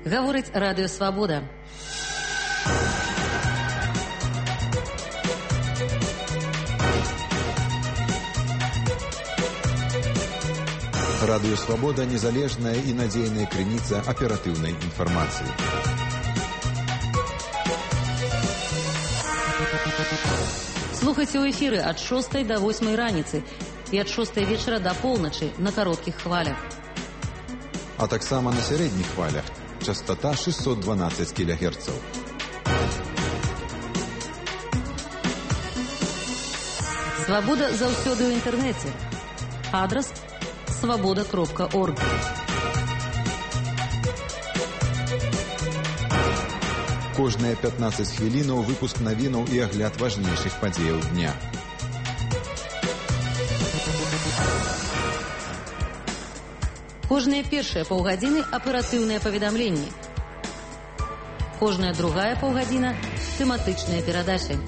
Гаворыць Радыё Свабода. Радыё Свабода – незалежная і надзейная крыніца аператыўнай інфармацыі. Слухайце ў эфіры ад 6 до 8 раніцы і ад 6 вечара до поўначы на кароткіх хвалях. А таксама на сярэдніх хвалях. Частота 612 кГц. Свабода заўсёды ў інтэрнэце. Адрас свабода.орг. Кожныя 15 хвілінаў выпуск навінаў і агляд важнейшых падзеяў дня. Кожныя першыя паўгадзіны аператыўныя паведамленні. Кожная другая паўгадзіна тэматычныя перадачы.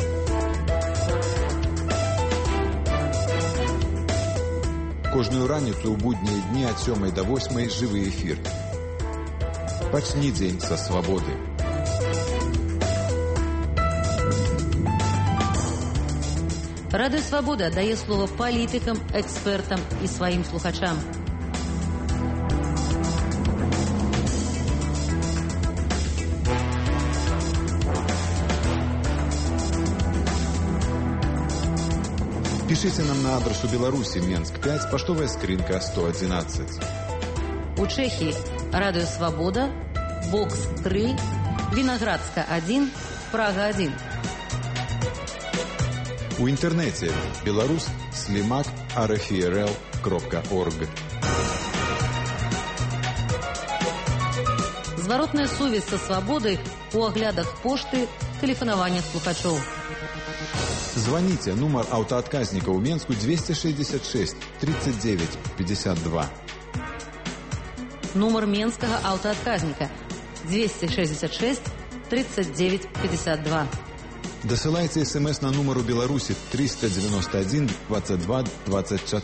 Кожную раніцу ў буднія дні ад 7 до 8 жывы эфір. Пачні дзень са свабоды. Радыё Свабода дае слова палітыкам, экспертам і сваім слухачам. Пішыце нам на адрасу Беларусі, Менск 5, паштовая скрынка 111. У Чэхіі Радыё Свабода, Бокс 3, Вінаградска 1, Прага 1. У інтэрнэце беларус слімак rfrl.org. Зваротная сувязь са свабодай у аглядах пошты, тэлефанаваннях слухачоў. Званіце, нумар аўтаадказніка ў Менску 266 39 52. Нумар менскага аўтаадказніка 266 39 52. Дасылайце смс на нумару Беларусі 391 22 24.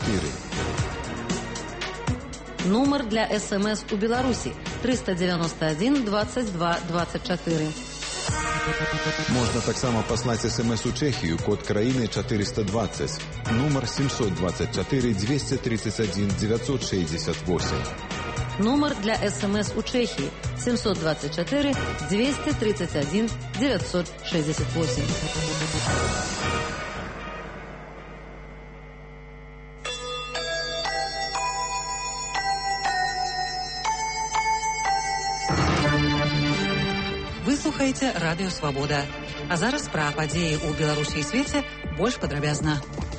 Нумар для смс у Беларусі 391 22 24. Можна таксама паслаць смс у Чэхію, код краіны 420, нумар 724 231 968. Нумар для смс у Чэхіі 724 231 968. Вы слухаеце Радыё Свабода. А зараз пра падзеі ў Беларусі і свеце больш падрабязна.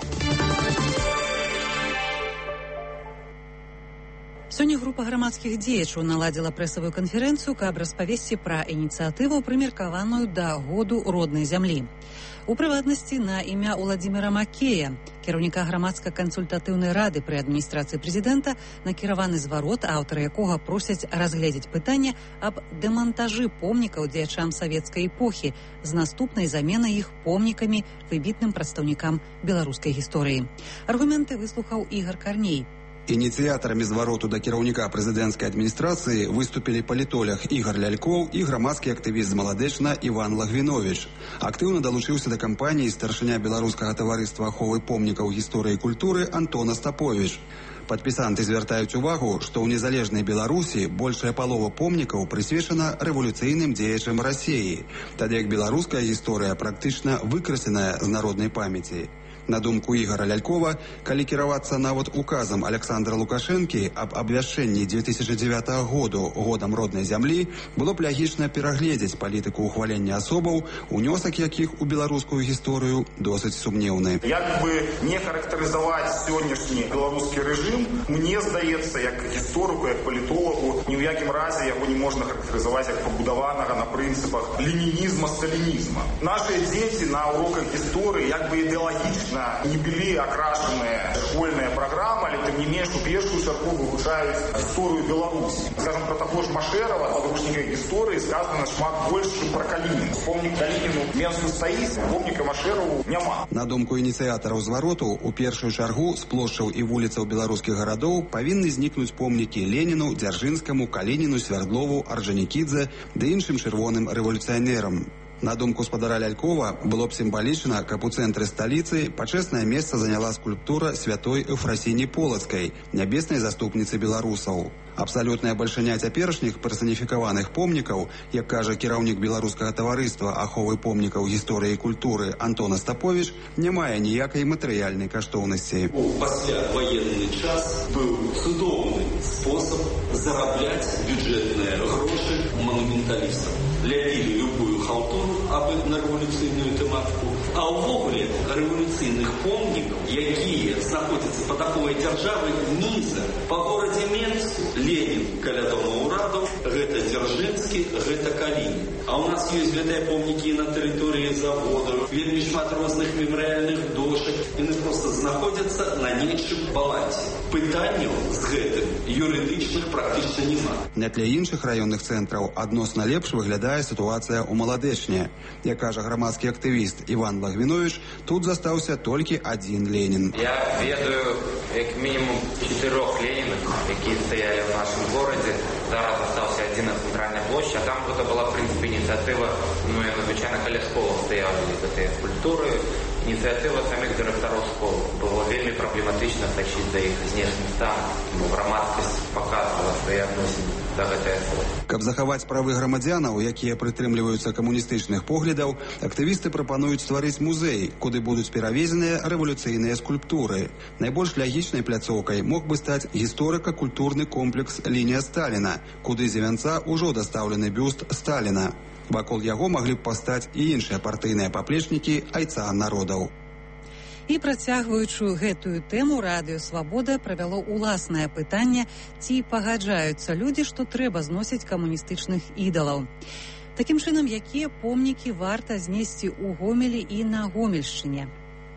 Сёння група грамадскіх дзеячаў наладзіла прэсавую канферэнцыю, каб распавесці пра ініцыятыву, прымеркаваную да году роднай зямлі. У прыватнасці на імя Уладзіміра Макея, кіраўніка грамадска-кансультатыўнай рады пры адміністрацыі прэзідэнта, накіраваны зварот, аўтары якога просяць разгледзець пытанне аб дэмантажы помнікаў дзеячам савецкай эпохі з наступнай заменай іх помнікамі выбітным прадстаўнікам беларускай гісторыі. Аргументы выслухаў Ігар Карней. Ініцыятарамі звароту да кіраўніка прэзідэнцкай адміністрацыі выступілі палітолог Ігар Лялькоў і грамадскі актывіст з Маладэчна Іван Лагвіновіч. Актыўна далучыўся да кампаніі старшыня беларускага таварыства аховы помнікаў гісторыі і культуры Антон Астаповіч. Падпісанты звяртаюць увагу, што ў незалежнай Беларусі большая палова помнікаў прысвечана рэвалюцыйным дзеячам Расіі, тады як беларуская гісторыя практычна выкрасеная з народнай памяці. На думку Ігара Лялькова, калі кіравацца нават указам Александра Лукашэнкі аб абвяшчэнні 2009 году годам роднай зямлі, было б лягічна перагледзець палітыку ўхвалення асобаў, унёсак якіх у беларускую гісторыю досыць сумнеўны. Як бы не характарызаваць сённяшні беларускі рэжым, мне здаецца, як гісторыку, як палітолагу, ні ў якім разе яго не можна характарызаваць як пабудаванага на прынцыпах ленінізма, сталінізма. Нашыя дзеці на уроках гісторыі як бы ідэалагічна конечно, не были окрашены школьные программы, але тем не менш у першую чаргу вывучаюць историю Беларуси. Скажем, про того ж Машерова, подручника истории, сказано шмат больше, чем про Калинина. Помнік Калініну менсу стаіць, помніка Машерову няма. На думку ініцыятараў звароту, у першую чаргу з плошчаў і вуліцаў беларускіх гарадоў павінны знікнуць помнікі Леніну, Дзяржынскаму, Калініну, Свярдлову, Арджанікідзе ды іншым чырвоным рэвалюцыянерам. На думку спадара Лялькова, было б сімвалічна, каб у цэнтры сталіцы пачэснае месца заняла скульптура святой Эфрасіні Полацкай, нябеснай заступніцы беларусаў. Абсалютная бальшыня цяперашніх персаніфікаваных помнікаў, як кажа кіраўнік беларускага таварыства аховы помнікаў гісторыі і культуры Антон Астаповіч, не мае ніякай матэрыяльнай каштоўнасці. Пасляваенны час быў цудоўны спосаб зарабляць бюджэтныя грошы манументалістам. Ляпілі любую халтуру абы на рэвалюцыйную тэматыку, а ўвогуле рэвалюцыйных помнікаў, якія знаходзяцца пад аховай дзяржавы ніза па горадзе Менску, Ленін каля дома ўрадаў, гэта Дзяржынскі, гэта Калінін. А у нас ёсць гэтыя помнікі на тэрыторыі заводаў, вельмі шмат розных мемарыяльных дошак, яны проста знаходзяцца на нечым балансе. Пытанняў з гэтым юрыдычных практычна няма. Не для іншых раённых цэнтраў адносна лепш выглядае сітуацыя ў Маладэчне. Як кажа грамадскі актывіст Іван Лагвіновіч, тут застаўся толькі адзін Ленін. Я ведаю як мінімум 4 Ленінах, які стаялі в нашем городе. Зараз застаўся адзін на цэнтральнай площади, а там гэта была, в принципе, ініцыятыва, ну і надзвычайна каля школы стаялі гэтыя скульптуры. Ініцыятыва самих дырэктараў школ. Было вельмі праблематычна сачыць за іх знешнім станам, бо грамадскасць паказвала свае адносіны да гэтай асобы. Каб захаваць правы грамадзянаў, якія прытрымліваюцца камуністычных поглядаў, актывісты прапануюць стварыць музей, куды будуць перавезеныя рэвалюцыйныя скульптуры. Найбольш лягічнай пляцоўкай мог бы стаць гісторыка-культурны комплекс «Лінія Сталіна», куды з вянца ўжо дастаўлены бюст Сталіна. Вакол яго маглі б пастаць і іншыя партыйныя паплечнікі айца народаў. І працягваючы гэтую тэму, Радыё Свабода правяло ўласнае пытанне, ці пагаджаюцца людзі, што трэба зносіць камуністычных ідалаў. Такім чынам, якія помнікі варта знесці ў Гомелі і на Гомельшчыне?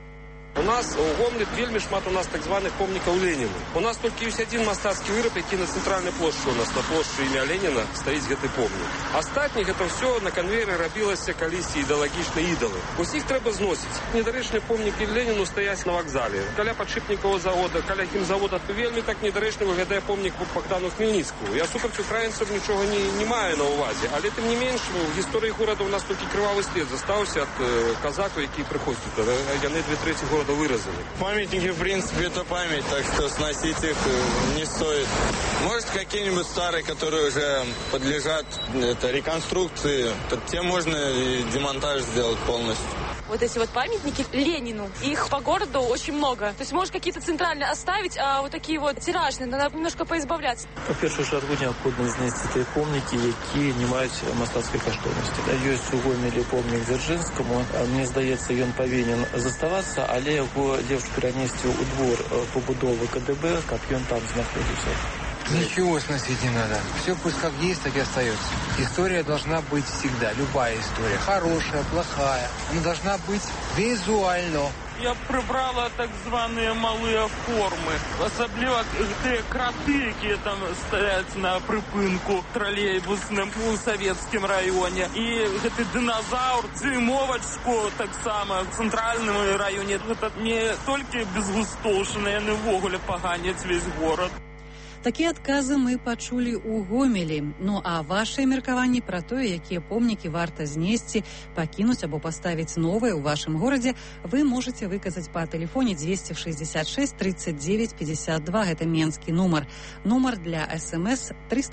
У нас у Гомелі вельмі шмат у нас так званых помнікаў Леніну. У нас толькі ёсць адзін мастацкі выраб, які на цэнтральнай плошчы у нас на плошчы імя Леніна стаіць гэты помнік. Астатні гэта ўсё на канвейеры рабілася калісьці ідэалагічныя ідалы. Усіх трэба зносіць. Недарэчныя помнікі Леніну стаяць на вакзале, каля падшипніковага завода, каля хімзавода. Вельмі так недарэчна выглядае помнік Богдану Хмельніцкую. Я супраць украінцаў нічога не маю на ўвазе, але тым не менш у гісторыі горада у нас толькі крывавы след застаўся ад казакаў, які прыходзяць туды. Яны 2/3 города выразили. Памятники, в принципе, это память, так что сносить их не стоит. Может, какие-нибудь старые, которые уже подлежат реконструкции, то тем можно и демонтаж сделать полностью. Вот эти вот памятники Ленину, их по городу очень много. То есть, может, какие-то центральные оставить, а вот такие вот тиражные, надо немножко поизбавляться. По першую чергу необходимо знести ті помніки, які не мають мастацької коштовності. Ёсць у Гомелі помнік Дзяржынскаму. Мне здаецца, ён павінен заставацца, але яго лепш перанесці ў двор побудовы КДБ, каб ён там знаходзіўся. Ничего сносить не надо. Все пусть как есть, так и остается. История должна быть всегда. Любая история. Хорошая, плохая. Она должна быть визуально. Я прибрала так звані малі форми. Особливо ті крати, які там стоять на припинку тролейбусним у Советському районі. І цей динозавр, зимовочку так само в центральному районі. Це не тільки безгустошено, вони ввогуле поганять весь город. Такія адказы мы пачулі ў Гомелі. Ну а вашае меркаванні пра тое, якія помнікі варта знесці, пакінуць або паставіць новыя ў вашым горадзе, вы можаце выказаць па тэлефоне 266 39 52. Гэта менскі нумар. Нумар для СМС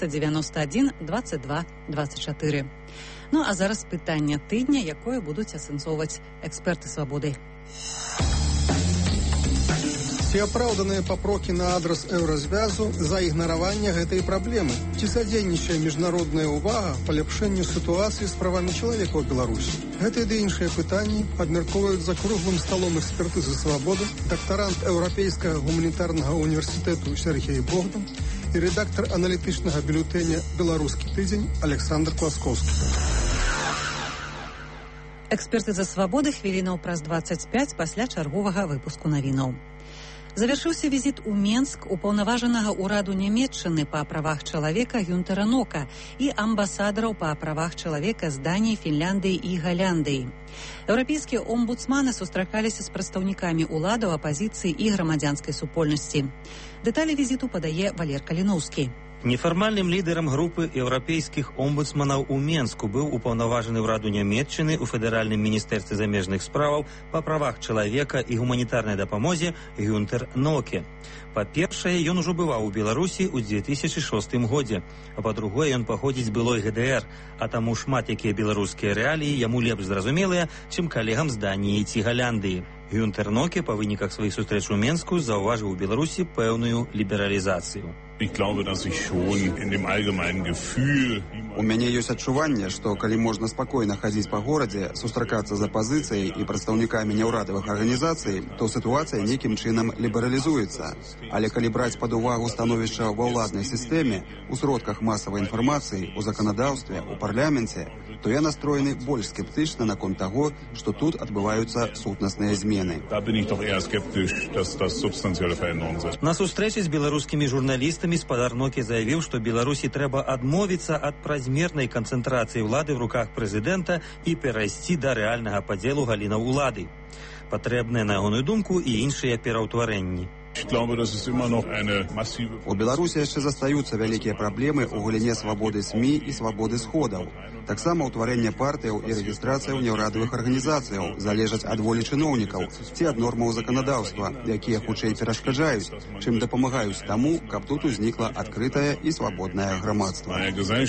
391 22 24. Ну а зараз пытанне тыдня, якое будуць асэнсоўваць эксперты Свабоды. Ці апраўданыя папрокі на адрас еўразвязу за ігнараванне гэтай праблемы? Ці садзейнічае міжнародная ўвага паляпшэнню сітуацыі з правамі чалавека ў Беларусі? Гэтыя ды іншыя пытанні абмяркоўваюць за круглым сталом экспертызы Свабоды дактарант Еўрапейскага гуманітарнага універсітэту Сергей Богдан і рэдактар аналітычнага бюлетэня «Беларускі тыдзень» Александр Класкоўскі. Экспертыза свабоды хвілінаў праз 25 пасля чарговага выпуску навінаў. Завяршыўся візіт у Менск упаўнаважанага ўраду Нямецчыны па правах чалавека Гюнтера Нока і амбасадараў па правах чалавека з Даніі, Фінляндыі і Галяндыі. Еўрапейскія омбудсманы сустракаліся з прадстаўнікамі уладаў, апазіцыі і грамадзянскай супольнасці. Дэталі візіту падае Валер Каліноўскі. Нефармальным лідерам групы еўрапейскіх омбудсманаў у Менску быў упаўнаважаны ўраду Нямецчыны ў федэральным міністэрстве замежных справаў па правах чалавека і гуманітарнай дапамозе Гюнтер Ноке. Па-першае, ён ужо бываў у Беларусі ў 2006 годзе, а па-другое, ён паходзіць з былой ГДР, а таму шмат якія беларускія рэаліі яму лепш зразумелыя, чым калегам з Даніі ці Галяндыі. Гюнтер Ноке па выніках сваіх сустрэч у Менску заўважыў у Беларусі пэўную лібералізацыю. У мяне ёсць адчуванне, што калі можна спакойна хадзіць па горадзе, сустракацца з апазіцыяй і прадстаўнікамі няўрадавых арганізацый, то сітуацыя нейкім чынам лібералізуецца. Але калі браць пад увагу становішча ва ўладнай сістэме, у сродках масавай інфармацыі, у заканадаўстве, у парламенце, то я настроены больш скептычна наконт таго, што тут адбываюцца сутнасныя змены. На сустрэчы з беларускімі журналістамі спадар Ноке заявіў, што Беларусі трэба адмовіцца ад празмернай канцэнтрацыі ўлады ў руках прэзідэнта і перайсці да рэальнага падзелу галінаў улады. Патрэбныя, на ягоную думку, і іншыя пераўтварэнні. У Беларусі яшчэ застаюцца вялікія праблемы ў галіне свабоды СМІ і свабоды сходаў. Таксама ўтварэнне партыяў і рэгістрацыяў няўрадавых арганізацыяў залежаць ад волі чыноўнікаў ці ад нормаў заканадаўства, якія хутчэй перашкаджаюць, чым дапамагаюць таму, каб тут узнікла адкрытае і свабоднае грамадства.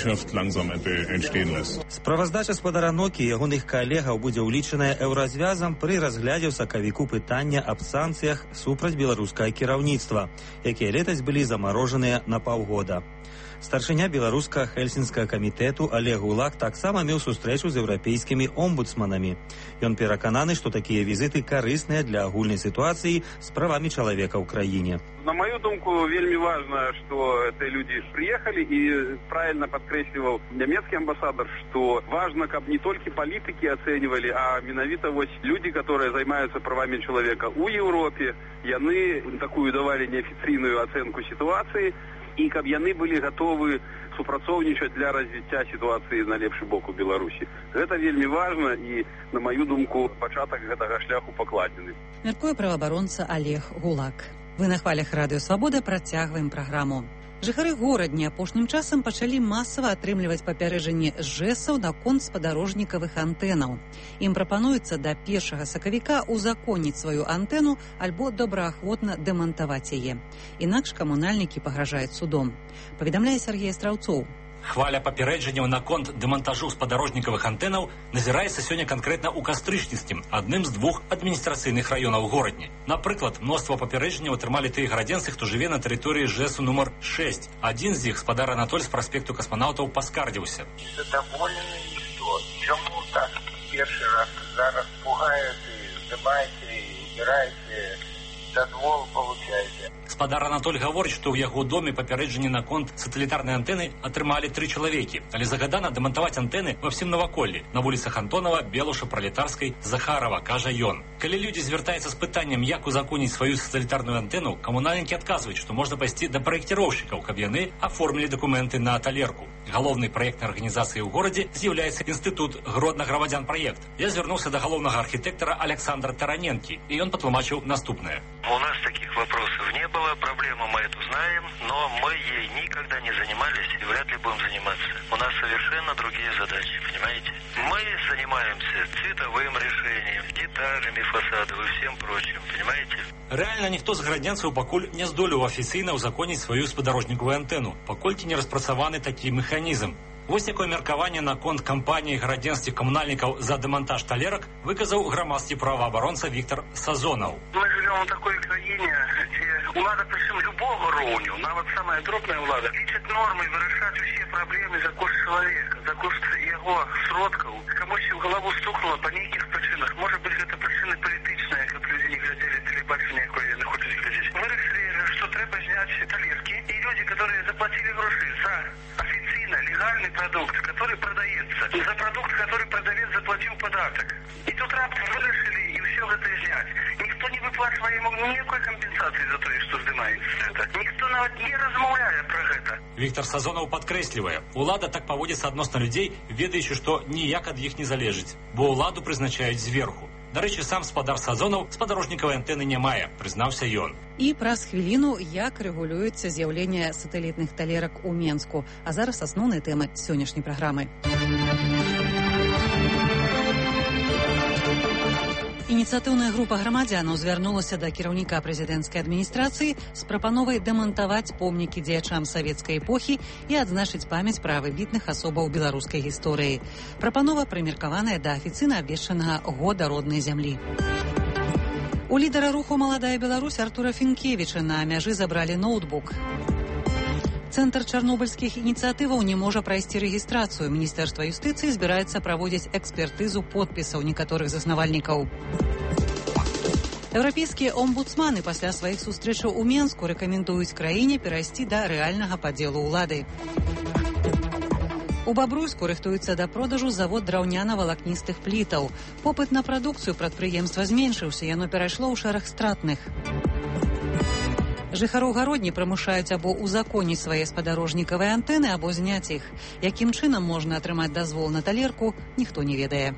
Справаздача спадара Нокі і ягоных калегаў будзе ўлічаная еўразвязам пры разглядзе ў сакавіку пытання аб санкцыях супраць беларускага кіраўніцтва, якія летась былі замарожаныя на паўгода. Старшыня беларускага хельсінскага камітэту Олег Гулак таксама меў сустрэчу з еўрапейскімі омбудсманамі. Ён перакананы, што такія візіты карысныя для агульнай сітуацыі з правамі чалавека ў краіне. На мою думку, вельмі важно, что эти люди приехали, и правильно подкресливал немецкий амбассадор, что важно, как не только политики оценивали, а менавіта вот люди, которые занимаются правами человека у Европе, яны такую давали неофициальную оценку ситуации, и каб яны былі гатовы супрацоўнічаць для развіцця сітуацыі на лепшы бок у Беларусі. Гэта вельмі важна, і, на маю думку, пачатак гэтага шляху пакладзены. Мяркуе праваабаронца Олег Гулак. Вы на хвалях Радыё Свабода працягваем праграму. Жыхары горадні апошнім часам пачалі масава атрымліваць папярэджанні з ЖЭСаў наконт спадарожнікавых антэнаў. Ім прапануецца да 1 сакавіка узаконіць сваю антэну альбо добраахвотна дэмантаваць яе. Інакш камунальнікі пагражаюць судом. Паведамляе Сергей Страўцоў. Хваля папярэджанняў наконт дэмантажу спадарожнікавых антэнаў назіраецца сёння канкрэтна ў Кастрычніцкім, адным з 2 адміністрацыйных раёнаў горадні. Напрыклад, мноства папярэджанняў атрымалі тыя гарадзенцы, хто жыве на тэрыторыі ЖЭСу нумар 6. Адзін з іх, спадар Анатоль з праспекту касманаўтаў, паскардзіўся. Задаволены ніхто. Чаму так першы раз зараз пугаеце, здымаеце, убіраеце, дазвол получаеце? Спадар Анатоль гаворыць, што ў яго доме папярэджанні наконт сатэлітарнай антэны атрымалі 3 чалавекі, але загадана дэмантаваць антэны ва ўсім наваколлі, на вуліцах Антонова, Белуша, Пралетарскай, Захарова, кажа ён. Калі людзі звяртаюцца з пытаннем, як узаконіць сваю сатэлітарную антэну, камунальнікі адказваюць, што можна пайсці да праекціроўшчыкаў, каб яны аформілі дакументы на талерку. Галоўнай праектнай арганізацыяй у горадзе з'яўляецца інстытут Гродна-Грамадзян праект. Я звярнуўся да галоўнага архітэктара Александра Тараненкі, і ён патлумачыў наступнае. У нас таких вопросов не было, проблему мы эту знаем, но мы ей никогда не занимались и вряд ли будем заниматься. У нас совершенно другие задачи, понимаете? Мы занимаемся цветовым решением, деталями фасадов и всем прочим, понимаете? Рэальна ніхто з гарадзенцаў пакуль не здолеў афіцыйна ўзаконіць сваю спадарожнікавую антэну, паколькі не распрацаваны такі механізм. Вось якое меркаванне наконт кампаніі гарадзенскіх камунальнікаў за дэмантаж талерак выказаў грамадскі праваабаронца Віктор Сазонаў. Мы живем в такой краіне, где улада, причем любого роўню, нават самая дробная улада, лічыць нормай вырашаць усе праблемы за кошт чалавека, за кошт яго сродкаў. Камусь у галаву стукнула па нейкіх прычынах. Можа быць, гэта прычыны палітычныя, каб людзі не глядзелі тэлебачанне, якое яны хочуць глядзець. Вырашылі, што трэба зняць талеркі, і людзі люди, которые заплатили гроши за официально легальный продукт, который продается, за продукт, который продавец заплатил податок. И тут раптом вырашили и все это снять. Никто не выплачивает ему никакой компенсации за то, что сдымается это. Никто нават не размаўляе про это. Віктор Сазонаў падкрэслівае, улада так паводзіцца адносна людзей, ведаючы, што ніяк ад іх не залежыць, бо ўладу прызначаюць зверху. Дарэчы, сам спадар Сазонаў спадарожнікавай антэны не мае, прызнаўся ён. І праз хвіліну, як рэгулюецца з'яўленне сатэлітных талерак у Менску. А зараз асноўныя тэмы сённяшняй праграмы. Ініцыятыўная група грамадзянаў звярнулася да кіраўніка прэзідэнцкай адміністрацыі з прапановай дэмантаваць помнікі дзеячам савецкай эпохі і адзначыць памяць пра выбітных асобаў беларускай гісторыі. Прапанова прымеркаваная да афіцыйна абвешчанага года роднай зямлі. У лідара руху «Маладая Беларусь» Артура Фінкевіча на мяжы забралі ноутбук. Цэнтр чарнобыльскіх ініцыятываў не можа прайсці рэгістрацыю. Міністэрства юстыцыі збіраецца праводзіць экспертызу подпісаў некаторых заснавальнікаў. Еўрапейскія омбудсманы пасля сваіх сустрэчаў у Менску рэкамендуюць краіне перайсці да рэальнага падзелу ўлады. У Бабруйску рыхтуецца да продажу завод драўняна-валакністых плітаў. Попыт на прадукцыю прадпрыемства зменшыўся, яно перайшло ў шэраг стратных. Жыхароў гародні прымушаюць або узаконіць свае спадарожнікавыя антэны, або зняць іх. Якім чынам можна атрымаць дазвол на талерку, ніхто не ведае.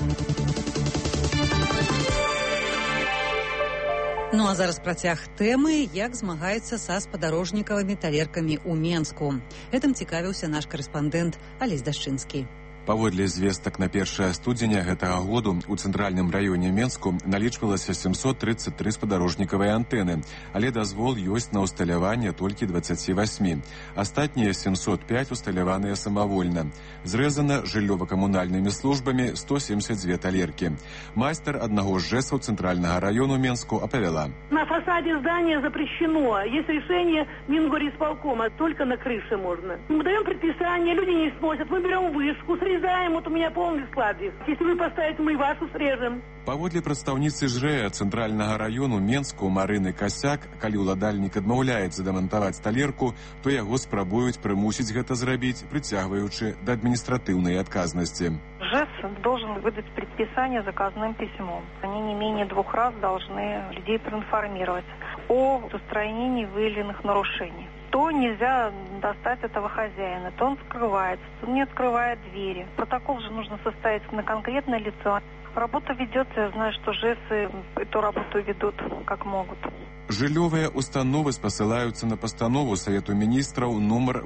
Ну а зараз працяг тэмы, як змагаецца са спадарожнікавымі талеркамі ў Менску. Гэтым цікавіўся наш карэспандэнт Алесь Дашчынскі. Паводле звестак на 1 студзеня гэтага году у цэнтральным раёне Менску налічвалася 733 спадарожнікавыя антэны, але дазвол ёсць на ўсталяванне толькі 28. Астатнія 705 усталяваныя самавольна. Зрэзана жыллёва-камунальнымі службамі 172 талеркі. Майстар аднаго з жэсаў цэнтральнага раёну Менску апавяла. На фасаде здания запрещено. Есть решение Мингорисполкома, только на крыше можно. Мы даем предписание, люди не сносят, мы берем вышку, срезаем, вот у меня полный складик. Если вы поставите, мы вашу срежем. Паводле прадстаўніцы жрэя цэнтральнага раёну Менску Марыны Касяк, калі ўладальнік адмаўляецца дэмантаваць талерку, то яго спрабуюць прымусіць гэта зрабіць, прыцягваючы да адміністратыўнай адказнасці. ЖЭС должен выдать предписание заказным письмом. Они не менее 2 раз должны людей проинформировать о устранении выявленных нарушений. То нельзя достать этого хозяина, то он скрывается, то не открывает двери. Протокол же нужно составить на конкретное лицо. Работа ведется, я знаю, что ЖЭСы эту работу ведут как могут. Жыллёвыя установы спасылаюцца на пастанову Савету міністраў нумар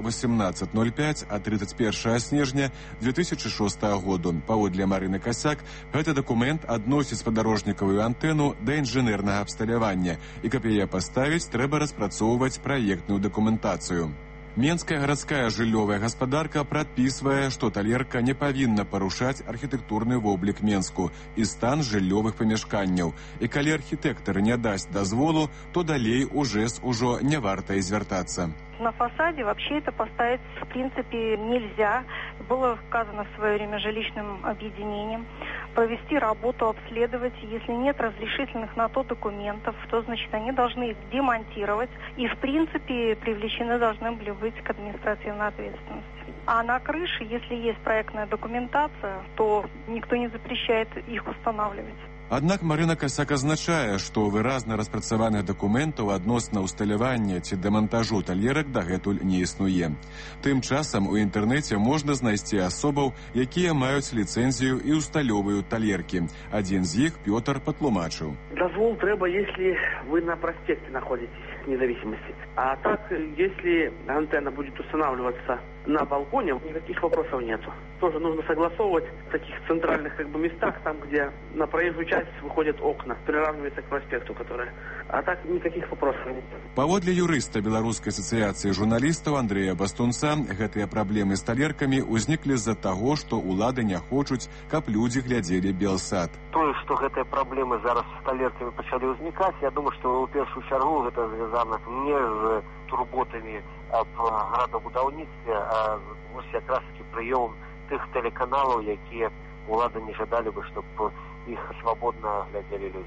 1805 ад 31 снежня 2006 году. Паводле Марыны Касяк, гэты дакумент адносіць спадарожнікавую антэну да інжынернага абсталявання, і каб яе паставіць, трэба распрацоўваць праектную дакументацыю. Менская гарадская жыллёвая гаспадарка прадпісвае, што талерка не павінна парушаць архітэктурны воблік Менску і стан жыллёвых памяшканняў. І калі архітэктар не дасць дазволу, то далей у ЖЭС ужо не варта і звяртацца. На фасаде вообще это поставить в принципе нельзя. Было сказано в свое время жилищным объединением провести работу, обследовать. Если нет разрешительных на то документов, то, значит, они должны их демонтировать и, в принципе, привлечены должны были быть к административной ответственности. А на крыше, если есть проектная документация, то никто не запрещает их устанавливать. Аднак Марына Касяк азначае, што выразна распрацаваных дакументаў адносна ўсталявання ці дэмантажу талерак дагэтуль не існуе. Тым часам у інтэрнэце можна знайсці асобаў, якія маюць ліцэнзію і ўсталёваюць талеркі. Адзін з іх Пётр патлумачыў. Дозвол треба, если вы на проспекте находитесь независимости. А так, если антенна будет устанавливаться на балконе, никаких вопросов нету. Тоже нужно согласовывать в таких центральных местах, там, где на проезжую часть выходят окна, приравнивается к проспекту, которые... А так никаких вопросов нет. Паводле юрыста Беларускай асацыяцыі журналістаў Андрэя Бастунца, гэтыя праблемы з талеркамі ўзніклі з-за таго, што ўлады не хочуць, каб людзі глядзелі Белсад. Тое, што гэтыя праблемы зараз з талеркамі пачалі ўзнікаць, я думаю, што ў першую чаргу гэта звязана не з турботамі аб градабудаўніцтве, а вось якраз-такі прыёмам тых тэлеканалаў, якія ўлады не жадалі бы, чтобы их свободно глядели люди.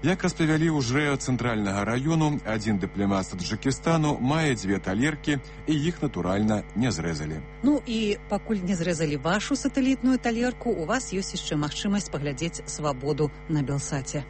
Як распавялі ў жрэ цэнтральнага раёну, адзін дыпламат з Таджыкістану мае 2 талеркі, і іх, натуральна, не зрэзалі. Ну і пакуль не зрэзалі вашу сатэлітную талерку, у вас ёсць яшчэ магчымасць паглядзець «Свабоду» на Белсаце.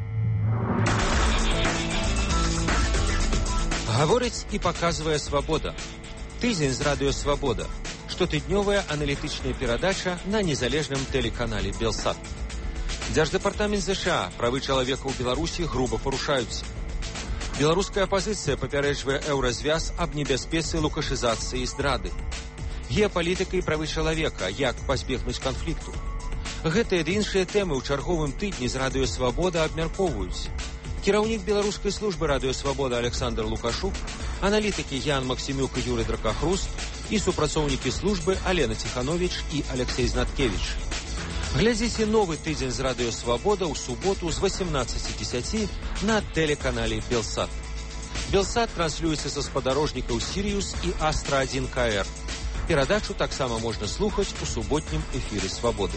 Гаворыць і паказвае «Свабода». Тыдзень з радыё «Свабода». Штотыднёвая аналітычная перадача на незалежным тэлеканале «Белсат». Дзярждэпартамент США, правы чалавека ў Беларусі груба парушаюцца. Беларуская апазіцыя папярэджвае еўразвяз аб небяспецы лукашызацыі і здрады. Геапалітыка і правы чалавека, як пазбегнуць канфлікту. Гэтыя ды іншыя тэмы ў чарговым тыдні з радыё «Свабода» абмяркоўваюць. Кіраўнік беларускай службы радыё «Свабода» Александр Лукашук, аналітыкі Ян Максімюк і Юрый Дракахруст і супрацоўнікі службы Алена Ціхановіч і Алексей Знаткевіч. Глядзіце новы тыдзень з радыё «Свабода» ў суботу з 18:10 на тэлеканале «Белсат». «Белсат» транслюецца са спадарожнікаў «Сіриус» і «Астра-1 КР». Перадачу таксама можна слухаць у суботнім эфіры «Свабоды».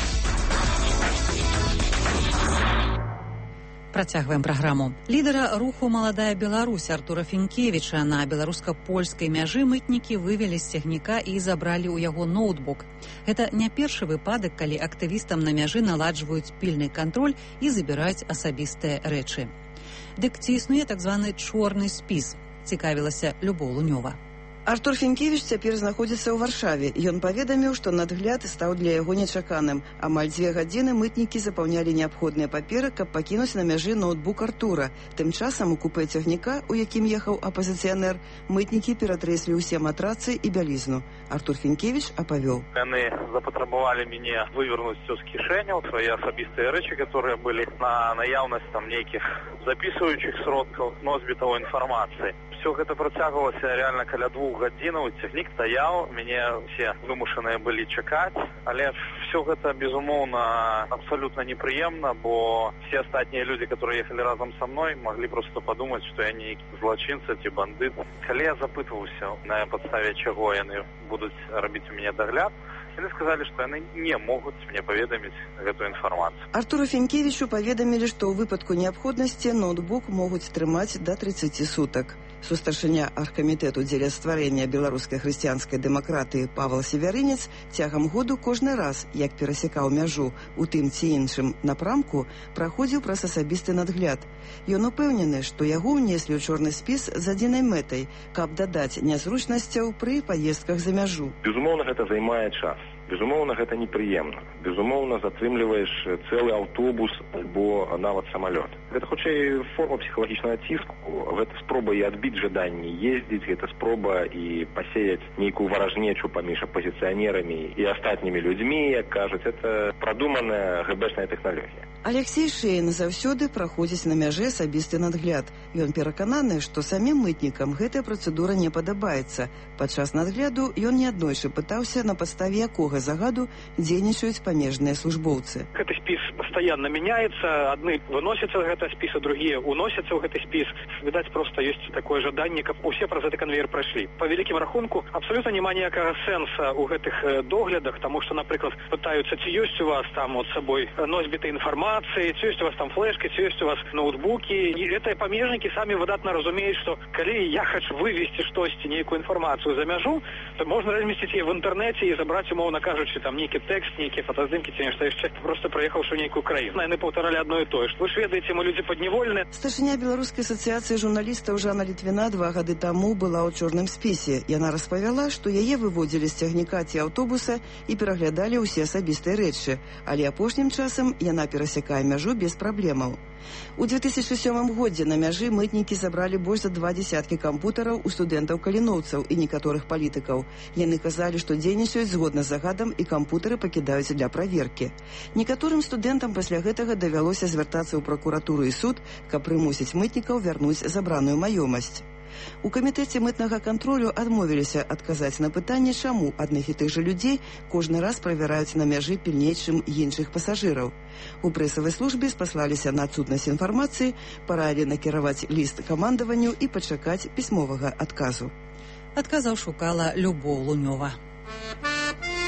Працягваем праграму. Лідара руху «Маладая Беларусь» Артура Фінкевіча на беларуска-польскай мяжы мытнікі вывелі з цягніка і забралі ў яго ноутбук. Гэта не першы выпадак, калі актывістам на мяжы наладжваюць пільны кантроль і забіраюць асабістыя рэчы. Дык ці існуе так званы чорны спіс? Цікавілася Любоў Лунёва. Артур Фінкевіч цяпер знаходзіцца ў Варшаве. Ён паведаміў, што надгляд стаў для яго нечаканым. Амаль 2 гадзіны мытнікі запаўнялі неабходныя паперы, каб пакінуць на мяжы ноутбук Артура. Тым часам у купе цягніка, у якім ехаў апазіцыянер, мытнікі ператрэслі ўсе матрацы і бялізну. Артур Фінкевіч апавёў. Яны запатрабавалі мяне вывернуць усё з кішэняў, свае асабістыя рэчы, которые былі на наяўнасць там нейкіх записывающих сродкаў, носьбітаў інфармацыі. Все гэта працягвалася реально каля 2 гадзінаў, цягнік стаяў, мяне все вымушаныя былі чакаць, але все гэта, безумоўна, абсолютно непрыемна, бо все астатнія людзі, которые ехалі разам са мной, маглі просто падумаць, што я нейкі злачынца ці бандыт. Калі я запытваўся, на падставе чаго яны будуць рабіць у мяне дагляд, яны сказалі, што яны не могуць мне паведаміць гэтую інфармацыю. Артуру Фінкевічу паведамілі, што ў выпадку неабходнасці ноутбук могуць трымаць да 30 сутак. Сустаршыня аргкамітэту дзеля стварэння беларускай хрысціянскай дэмакратыі Павел Северынец цягам году кожны раз, як перасякаў мяжу у тым ці іншым напрамку, праходзіў праз асабісты надгляд. Ён упэўнены, што яго ўнеслі ў чорны спіс з адзінай мэтай, каб дадаць нязручнасцяў пры паездках за мяжу. Безумоўна, гэта займае час. Безумоўна, гэта непрыемна. Безумоўна, затрымліваеш цэлы аўтобус альбо нават самалёт. Гэта хутчэй форма псіхалагічнага ціску. Гэта спроба і адбіць жаданне ездзіць, гэта спроба і пасеяць нейкую варажнечу паміж апозіцыянерамі і астатнімі людзьмі, як кажуць, это прадуманая гэбэшная тэхналогія. Алексей Шейн заўсёды праходзіць на мяжы асабісты надгляд. Ён перакананы, што самім мытнікам гэтая працэдура не падабаецца. Падчас надгляду ён неаднойчы пытаўся, на падставе якога загаду дзейнічаюць памежныя службоўцы. Гэты спіс пастаянна мяняецца, адны выносяцца з гэтага спіса, другія уносяцца ў гэты спіс. Відаць, проста ёсць такое жаданне, каб усе праз гэты канвеер прайшлі. Па вялікім рахунку, абсалютна няма ніякага сэнса ў гэтых доглядах, таму што, напрыклад, пытаюцца, ці ёсць у вас там от сабой носьбіты інфармацыі, ці ёсць у вас там флешки, ці ёсць у вас ноутбукі. І гэтыя памежнікі самі выдатна разумеюць, што калі я хочу вывесці штосьці, нейкую інфармацыю за мяжу, то можна размесціць яе в інтэрнэце і забраць, умоўна кажучы, там нейкі тэкст, нейкія фотаздымкі, ці нешта яшчэ, просто прыехаўшы ў нейкую краіну. Яны паўтаралі адно і тое, што вы ж ведаеце, мы людзі паднявольныя. Старшыня беларускай асацыяцыі журналістаў Жанна Літвіна 2 гады таму была ў чорным спісе. Яна распавяла, што яе выводзілі з цягніка ці аўтобуса і пераглядалі ўсе асабістыя рэчы, але апошнім часам яна перасякае мяжу без праблемаў. У 2007 годзе на мяжы мытнікі забралі больш за 20 кампутараў у студэнтаў-каліноўцаў і некаторых палітыкаў. Яны казалі, што дзейнічаюць згодна з загадам і кампутары пакідаюць для праверкі. Некаторым студэнтам пасля гэтага давялося звяртацца ў пракуратуру і суд, каб прымусіць мытнікаў вярнуць забраную маёмасць. У камітэце мытнага кантролю адмовіліся адказаць на пытанне, чаму адных і тых жа людзей кожны раз правяраюць на мяжы пільней, чым іншых пасажыраў. У прэсавай службе спаслаліся на адсутнасць інфармацыі, параілі накіраваць ліст камандаванню і пачакаць пісьмовага адказу. Адказаў шукала Любоў Лунёва.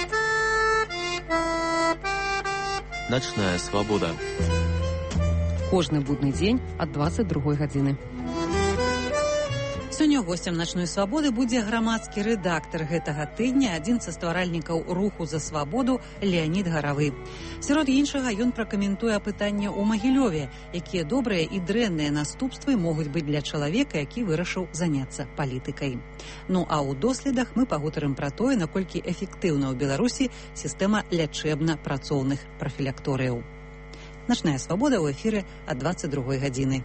Ночная свобода. Кожны будны дзень ад 22 гадзіны. Сёння гостем начной свабоды будзе грамадскі рэдактар гэтага тыдня, адзін са стваральнікаў руху за свабоду Леанід Гаравы. Сярод іншага ён пракаментуе пытанне ў Магілёве, якія добрыя і дрэнныя наступствы могуць быць для чалавека, які вырашыў заняцца палітыкай. Ну а ў доследах мы пагутарым пра тое, наколькі эфектыўна ў Беларусі сістэма лячэбна-працоўных прафілакторыяў. Начная свабода ў эфіры ад 22 гадзіны.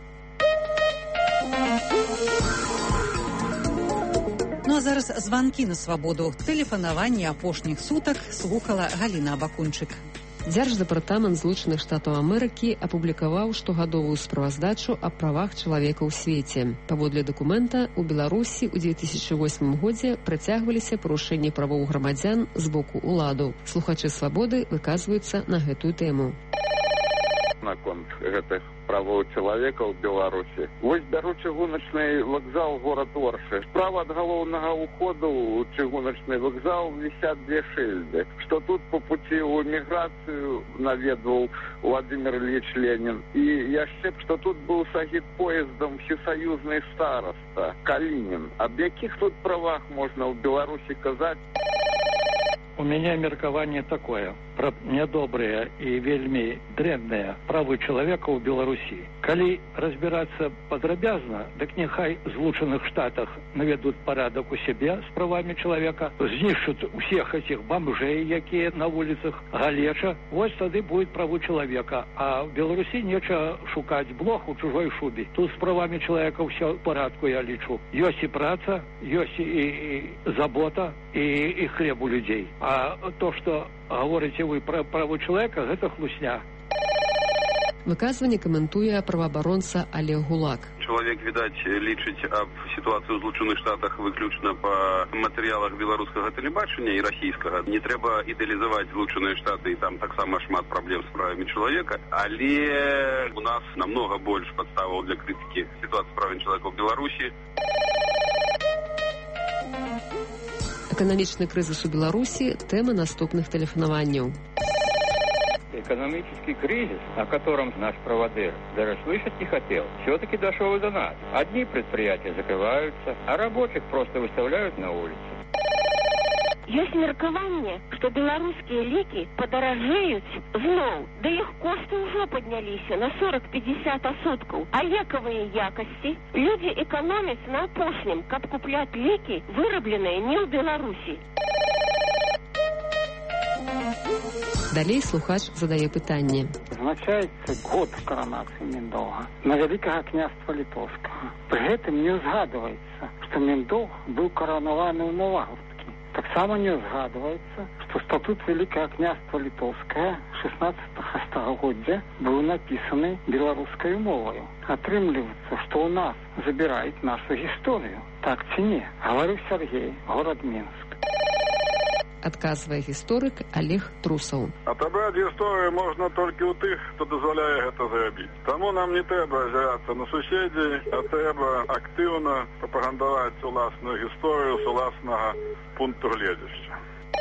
Ну а зараз званкі на свабоду. Тэлефанаванне апошніх сутак слухала Галіна Абакунчык. Дзярждэпартамент Злучаных Штатаў Амерыкі апублікаваў штогадовую справаздачу аб правах чалавека ў свеце. Паводле дакумента, у Беларусі ў 2008 годзе працягваліся парушэнні правоў грамадзян з боку ўладаў. Слухачы свабоды выказваюцца на гэтую тэму. Наконт гэтых правоў чалавека ў Беларусі. Вось бяру чыгуначны вакзал горад Оршы. Справа ад галоўнага ўходу ў чыгуначны вакзал вісят две шыльды. Што тут по пути ў эміграцыю наведваў Владимир Ильич Ленин. І яшчэ, што тут быў сагід поездам всесоюзны староста Калинин. Аб якіх тут правах можна ў Беларусі казаць? У меня меркаванне такое пра нядобрыя і вельмі дрэнныя правы чалавека ў Беларусі. Калі разбірацца падрабязна, дык няхай в Злучаных Штатах наведуць парадак у сябе з правамі чалавека, знішчуць усіх этих бомжей, якія на вуліцах галеча. Вось тады будуць правы чалавека. А в Беларусі нечага шукаць блох у чужой шубе. Тут з правамі чалавека ўсё ў парадку, я лічу. Ёсць і праца, ёсць і забота, і хлеб у людзей. А то, што гаворыце вы пра правы чалавека, гэта хлусня. Выказванне каментуе праваабаронца Олег Гулак. Чалавек, відаць, лічыць аб сітуацыі ў Злучаных Штатах выключна па матэрыялах беларускага тэлебачання і расійскага. Не трэба ідэалізаваць Злучаныя Штаты, і там таксама шмат праблем з правамі чалавека, але у нас намнога больш падставаў для крытыкі сітуацыі правамі чалавека ў Беларусі. Эканамічны крызіс у Беларусі – тэма наступных тэлефанаванняў. Экономический кризис, о котором наш проводыр даже слышать не хотел, все-таки дошел и до нас. Одни предприятия закрываются, а рабочих просто выставляют на улице. Ёсць меркаванне, што беларускія лекі падаражэюць зноў, да іх кошты ўжо падняліся на 40-50%. А лекавыя якасці людзі эканомяць на апошнім, каб купляць лекі, вырабленыя не ў Беларусі. Далей слухач задае пытанне. Азначаецца год каранацыі Міндоўга на вялікага княства літоўскага. Пры гэтым не ўзгадваецца, што Міндоўг быў каранаваны ў Новагородскі. Таксама не ўзгадваецца, што статут Вялікага княства літоўскага 16 стагоддзя быў напісаны беларускай моваю. Атрымліваецца, што ў нас забіраюць нашу гісторыю. Так ці не? Гаварыў Сергей, горад Мінск. Адказвае гісторык Олег Трусаў. Атабраць гісторыю можна толькі ў тых, хто дазваляе гэта зрабіць. Таму нам не трэба азірацца на суседзей, а трэба актыўна прапагандаваць уласную гісторыю з уласнага пункту гледжання.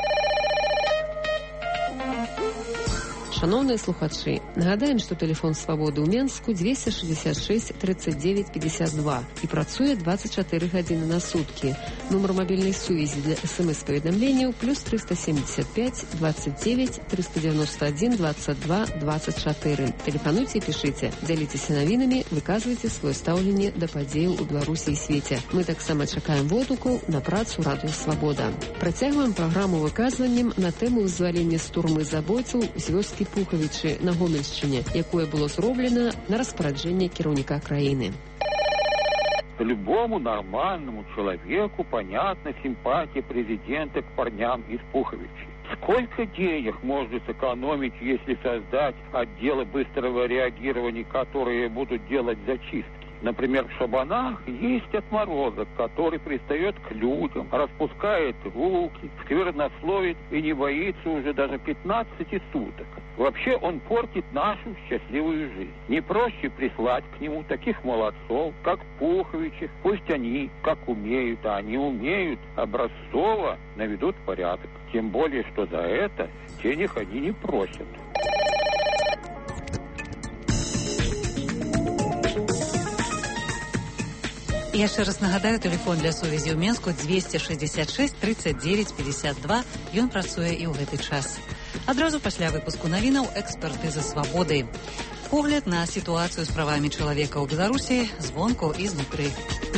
Шановныя слухачы, нагадаем, што тэлефон свабоды ў Менску 266 39 52 і працуе 24 гадзіны на суткі. Нумар мабільнай сувязі для СМС-паведамленняў плюс 375 29 391 22 24. Тэлефануйце і пішыце, дзяліцеся навінамі, выказвайце сваё стаўленне да падзеяў у Беларусі і свеце. Мы таксама чакаем водгукаў на працу Радыё Свабода. Працягваем праграму выказваннем на тэму вызвалення з турмы забойцаў з вёскі Пухавічы на Гомельшчыне, якое было зроблена на распараджэнне кіраўніка краіны. Любому нормальному человеку понятна симпатия президента к парням из Пуховичей. Сколько денег можно сэкономить, если создать отделы быстрого реагирования, которые будут делать зачистки? Например, в Шабанах есть отморозок, который пристает к людям, распускает руки, сквернословит и не боится уже даже 15 суток. Вообще он портит нашу счастливую жизнь. Не проще прислать к нему таких молодцов, как Пуховичи. Пусть они, как умеют, а они умеют, образцово наведут порядок. Тем более, что за это денег они не просят. Яшчэ раз нагадаю, тэлефон для сувязі ў Менску 266 39 52. Ён працуе і ў гэты час. Адразу пасля выпуску навінаў «Экспертыза свабоды». Погляд на сітуацыю з правамі чалавека ў Беларусі звонку і знутры.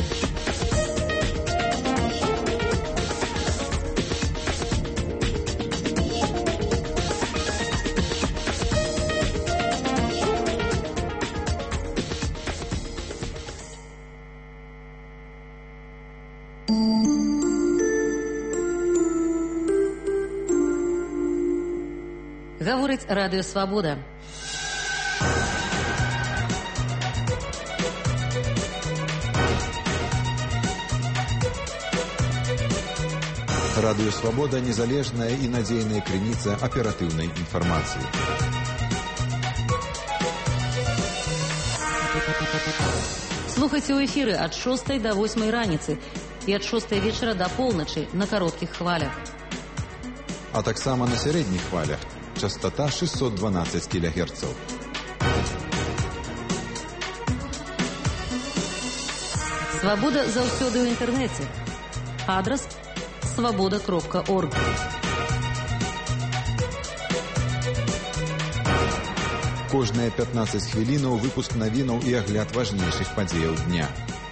Гаворыць радыё «Свабода». Радыё «Свабода» – незалежная і надзейная крыніца аператыўнай інфармацыі. Слухайце ў эфіры ад 6 до 8 раніцы і ад 6 вечара до полночи на кароткіх хвалях. А таксама на сярэдніх хвалях. Частота 612 кГц. Свабода заўсёды ў інтэрнэце. Адрас свабода.орг. Кожныя 15 хвілінаў выпуск навінаў і агляд важнейшых падзеяў дня.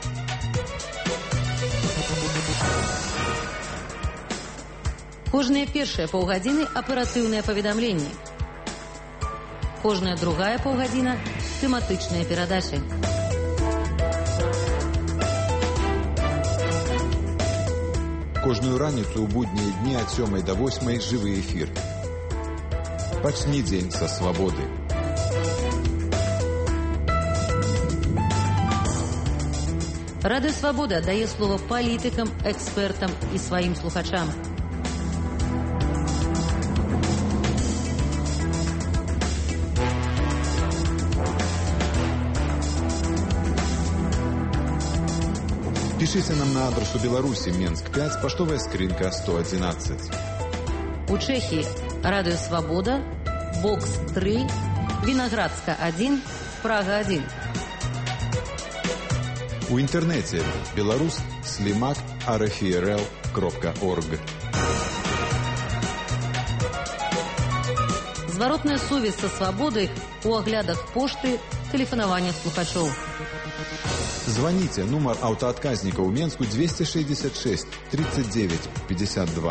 Кожныя першыя паўгадзіны аператыўныя паведамленні. Кожная другая паўгадзіна тэматычныя перадачы. Кожную раніцу ў буднія дні ад 7 до 8 жывы эфір. Пачні дзень са свабоды. Радыё «Свабода» дае слова палітыкам, экспертам і сваім слухачам. Пишите нам на адрес у Беларуси, Менск 5, поштовая скринка 111. У Чехии радио «Свобода», бокс 3, Виноградска 1, Прага 1. У интернете belarus/slimak.rfrl.org. Зворотная сувязь со свободой у оглядах пошты, телефонования слухачоў. Звоните, нумар аўтаадказніка ў Менску 266 39 52.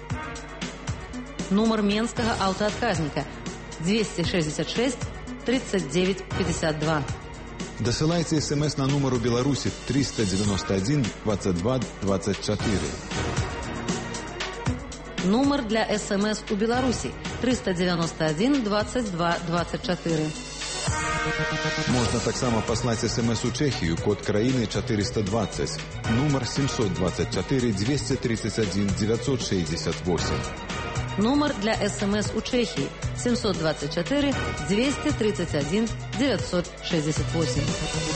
Нумар менскага аўтаадказніка 266 39 52. Дасылайце смс на нумар у Беларусі 391 22 24. Нумар для смс у Беларусі 391 22 24. Можна таксама паслаць смс у Чэхію, код краіны 420, нумар 724 231 968. Нумар для смс у Чэхіі 724 231 968.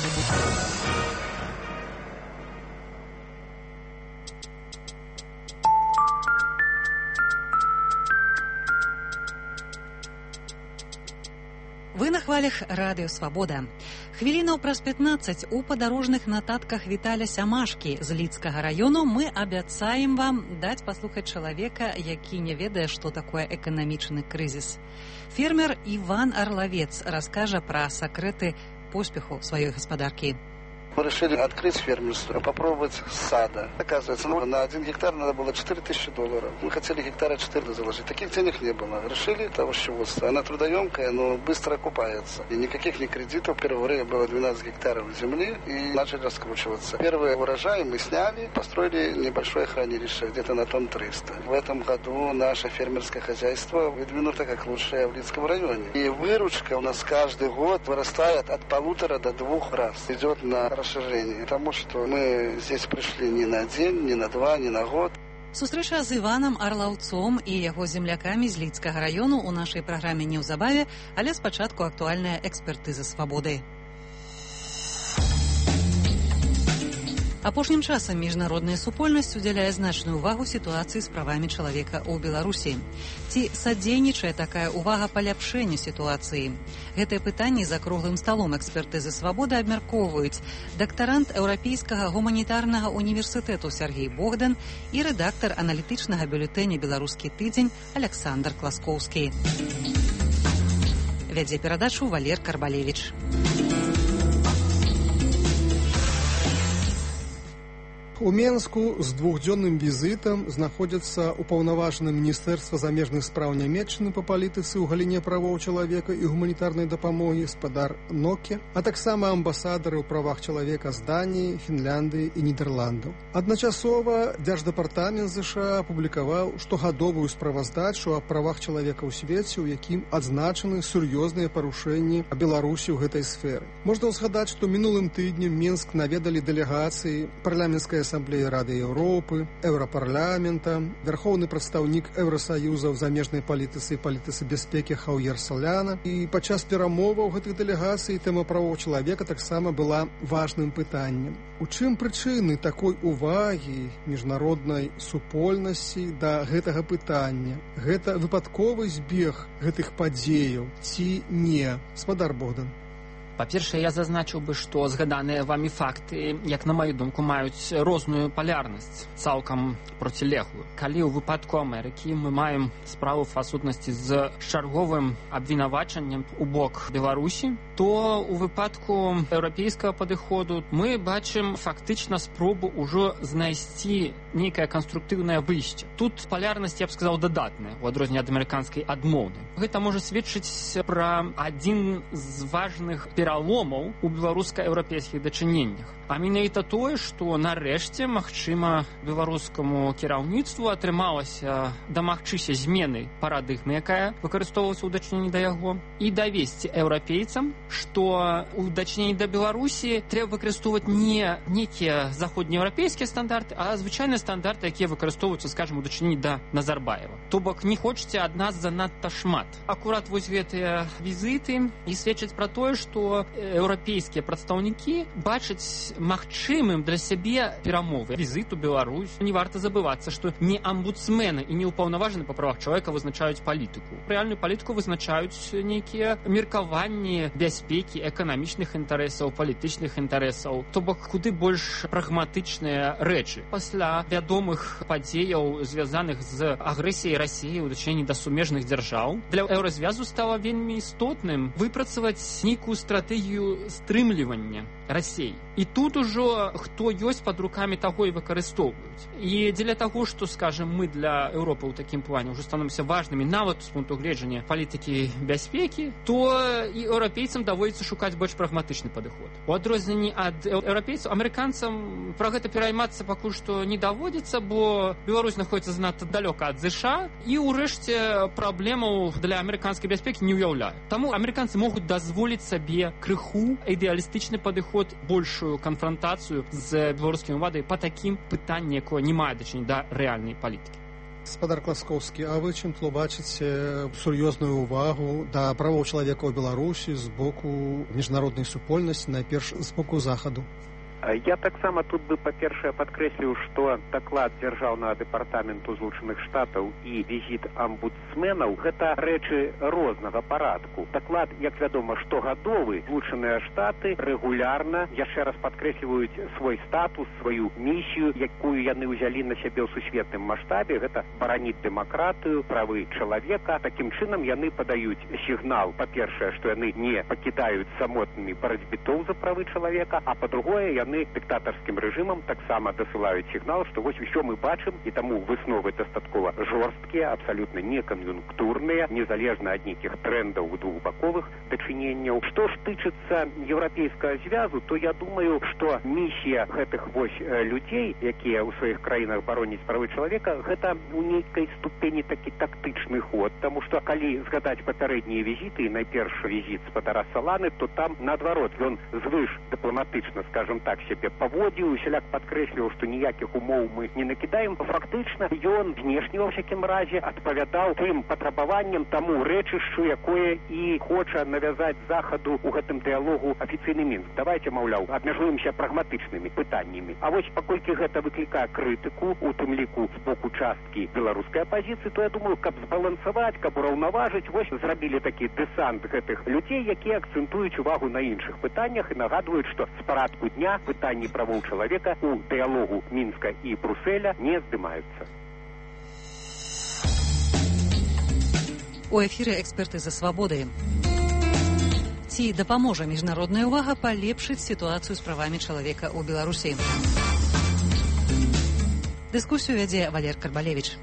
Вы на хвалях радыё «Свабода». Хвілінаў праз 15 у падарожных нататках Віталя Сямашкі з Лідскага раёну мы абяцаем вам даць паслухаць чалавека, які не ведае, што такое эканамічны крызіс. Фермер Іван Арлавец раскажа пра сакрэты поспеху сваёй гаспадаркі. Мы решили открыть фермерство, попробовать с сада. Оказывается, на 1 гектар надо было $4000. Мы хотели гектара 4 заложить. Таких денег не было. Решили овощеводство. Она трудоемкая, но быстро окупается. И никаких не кредитов. Первое время было 12 гектаров земли и начали раскручиваться. Первый урожай мы сняли, построили небольшое хранилище, где-то на тонн 300. В этом году наше фермерское хозяйство выдвинуто как лучшее в Лидском районе. И выручка у нас каждый год вырастает от 1,5 до 2 раз. Идет на расширение. Потому что мы здесь пришли не на день, не на 2, не на год. Сустрэча з Іванам Арлаўцом і яго землякамі з Лідскага раёну ў нашай праграме неўзабаве, але спачатку актуальная экспертыза свабоды. Апошнім часам міжнародная супольнасць удзяляе значную ўвагу сітуацыі з правамі чалавека ў Беларусі. Ці садзейнічае такая ўвага паляпшэнню сітуацыі? Гэтае пытанне за круглым сталом экспертызы «Свабоды» абмяркоўваюць дактарант Еўрапейскага гуманітарнага універсітэту Сергей Богдан і рэдактар аналітычнага бюлетэня «Беларускі тыдзень» Александр Класкоўскі. Вядзе перадачу Валер Карбалевіч. У Менску з двухдзённым візітам знаходзяцца ўпаўнаважаны Міністэрства замежных спраў Нямецчыны па палітыцы ў галіне правоў чалавека і гуманітарнай дапамогі спадар Ноке, а таксама амбасадары ў правах чалавека з Даніі, Фінляндыі і Нідерландаў. Адначасова Дзярждэпартамент ЗША апублікаваў штогадовую справаздачу аб правах чалавека ў свеце, у якім адзначаны сур'ёзныя парушэнні Беларусі ў гэтай сферы. Можна ўзгадаць, што мінулым тыднем Менск наведалі дэлегацыі парламенцкай Ассамблеі Рады Еўропы, Еўрапарламента, вярхоўны прадстаўнік Еўрасаюза ў замежнай палітыцы і палітыцы бяспекі Хаўер Соляна. І падчас перамоваў гэтых дэлегацый тэма правоў чалавека таксама была важным пытаннем. У чым прычыны такой увагі міжнароднай супольнасці да гэтага пытання? Гэта выпадковы збег гэтых падзеяў ці не? Спадар Богдан. Па-першае, я зазначыў бы, што згаданыя вамі факты, як на маю думку, маюць розную палярнасць, цалкам процілеглую. Калі ў выпадку Амерыкі мы маем справу па сутнасці з чарговым абвінавачаннем у бок Беларусі, то ў выпадку еўрапейскага падыходу мы бачым фактычна спробу ўжо знайсці нейкае канструктыўнае выйсце. Тут палярнасць, я б сказаў, дадатная, у адрозненне ад амерыканскай адмоўнай. Гэта можа сведчыць пра адзін з важных пераломаў у беларуска-еўрапейскіх дачыненнях. А менавіта тое, што нарэшце, магчыма, беларускаму кіраўніцтву атрымалася дамагчыся змены парадыгмы, якая выкарыстоўвалася ў дачыненні да яго, і давесці еўрапейцам, што ў дачыненні да Беларусі трэба выкарыстоўваць не нейкія заходнееўрапейскія стандарты, а звычайныя стандарты, якія выкарыстоўваюцца, скажам, у дачыненні да Назарбаева. То бок не хочаце ад нас занадта шмат. Акурат вось гэтыя візіты і сведчаць пра тое, што еўрапейскія прадстаўнікі бачаць магчымым для сябе перамовы. Візіт у Беларусь. Не варта забывацца, што не амбудсмены і не ўпаўнаважаны па правах чалавека вызначаюць палітыку. Рэальную палітыку вызначаюць нейкія меркаванні бяспекі, эканамічных інтарэсаў, палітычных інтарэсаў. То бок куды больш прагматычныя рэчы. Пасля вядомых падзеяў, звязаных з агрэсіяй Расіі ў дачыненні да сумежных дзяржаў, для еўразвязу стала вельмі істотным выпрацаваць нейкую стратэгію стрымлівання Расіі. І тут ужо хто ёсць пад рукамі таго і выкарыстоўваюць. І дзеля таго, што, скажем, мы для Еўропы ў такім плане ўжо становімся важнымі нават з пункту гледжання палітыкі бяспекі, то і еўрапейцам даводзіцца шукаць больш прагматычны падыход. У адрозненні ад еўрапейцаў, амерыканцам пра гэта пераймацца пакуль што не даводзіцца, бо Беларусь знаходзіцца занадта далёка ад ЗША і ўрэшце праблемаў для амерыканскай бяспекі не ўяўляе. Таму амерыканцы могуць дазволіць сабе крыху ідэалістычны падыход, большую канфрантацыю з беларускімі ўладамі па такім пытанні, якое не мае дачынення да рэальнай палітыкі. Спадар Класкоўскі, а вы чым тлумачыце сур'ёзную ўвагу да правоў чалавека ў Беларусі з боку міжнароднай супольнасці, найперш з боку захаду? Я таксама тут бы, па-першае, падкрэсліў, што даклад дзяржаўнага дэпартаменту Злучаных Штатаў і візіт амбудсменаў – гэта рэчы рознага парадку. Даклад, як вядома, штогадовы. Злучаныя Штаты рэгулярна, яшчэ раз падкрэсліваюць свой статус, сваю місію, якую яны ўзялі на сябе ў сусветным маштабе. Гэта бараніць дэмакратыю, правы чалавека. Такім чынам яны падаюць сігнал, па-першае, што яны не пакідаюць самотнымі барацьбітоў за правы чалавека, а па-другое, яны дыктатарскім рэжымам таксама дасылаюць сігнал, што вось усё мы бачым, і таму высновы дастаткова жорсткія, абсалютна не кан'юнктурныя, незалежна ад нейкіх трендаў двухбаковых дачыненняў. Што ж тычыцца еўрапейскага звязу, то я думаю, што місія гэтых вось людзей, якія ў сваіх краінах бароняць правы чалавека, гэта у нейкай ступені такі тактычны ход, таму што калі згадаць папярэднія візіты, найперш візіт спадара Саланы, то там наадварот ён звыш дыпламатычна, скажем так, так себе паводзіў, усяляк падкрэсліваў, што ніякіх умоў мы не накідаем. Фактычна ён знешне ва всякім разе адпавядаў тым патрабаванням, таму рэчышчу, якое і хоча навязаць захаду у гэтым дыялогу афіцыйны Мінск. Давайте, маўляў, абмяжуемся прагматычнымі пытаннямі. А вось паколькі гэта выклікае крытыку, у тым ліку з боку часткі беларускай апазіцыі, то я думаю, каб збалансаваць, каб ураўнаважыць, вось зрабілі такі дэсант гэтых людзей, якія акцэнтуюць увагу на іншых пытаннях і нагадваюць, што з парадку дня пытанні правоў чалавека у дыялогу Мінска і Бруселя не здымаюцца. У эфіры «Эксперты за свабодай». Ці дапаможа міжнародная ўвага палепшыць сітуацыю з правамі чалавека ў Беларусі? Дыскусію вядзе Валер Карбалевіч.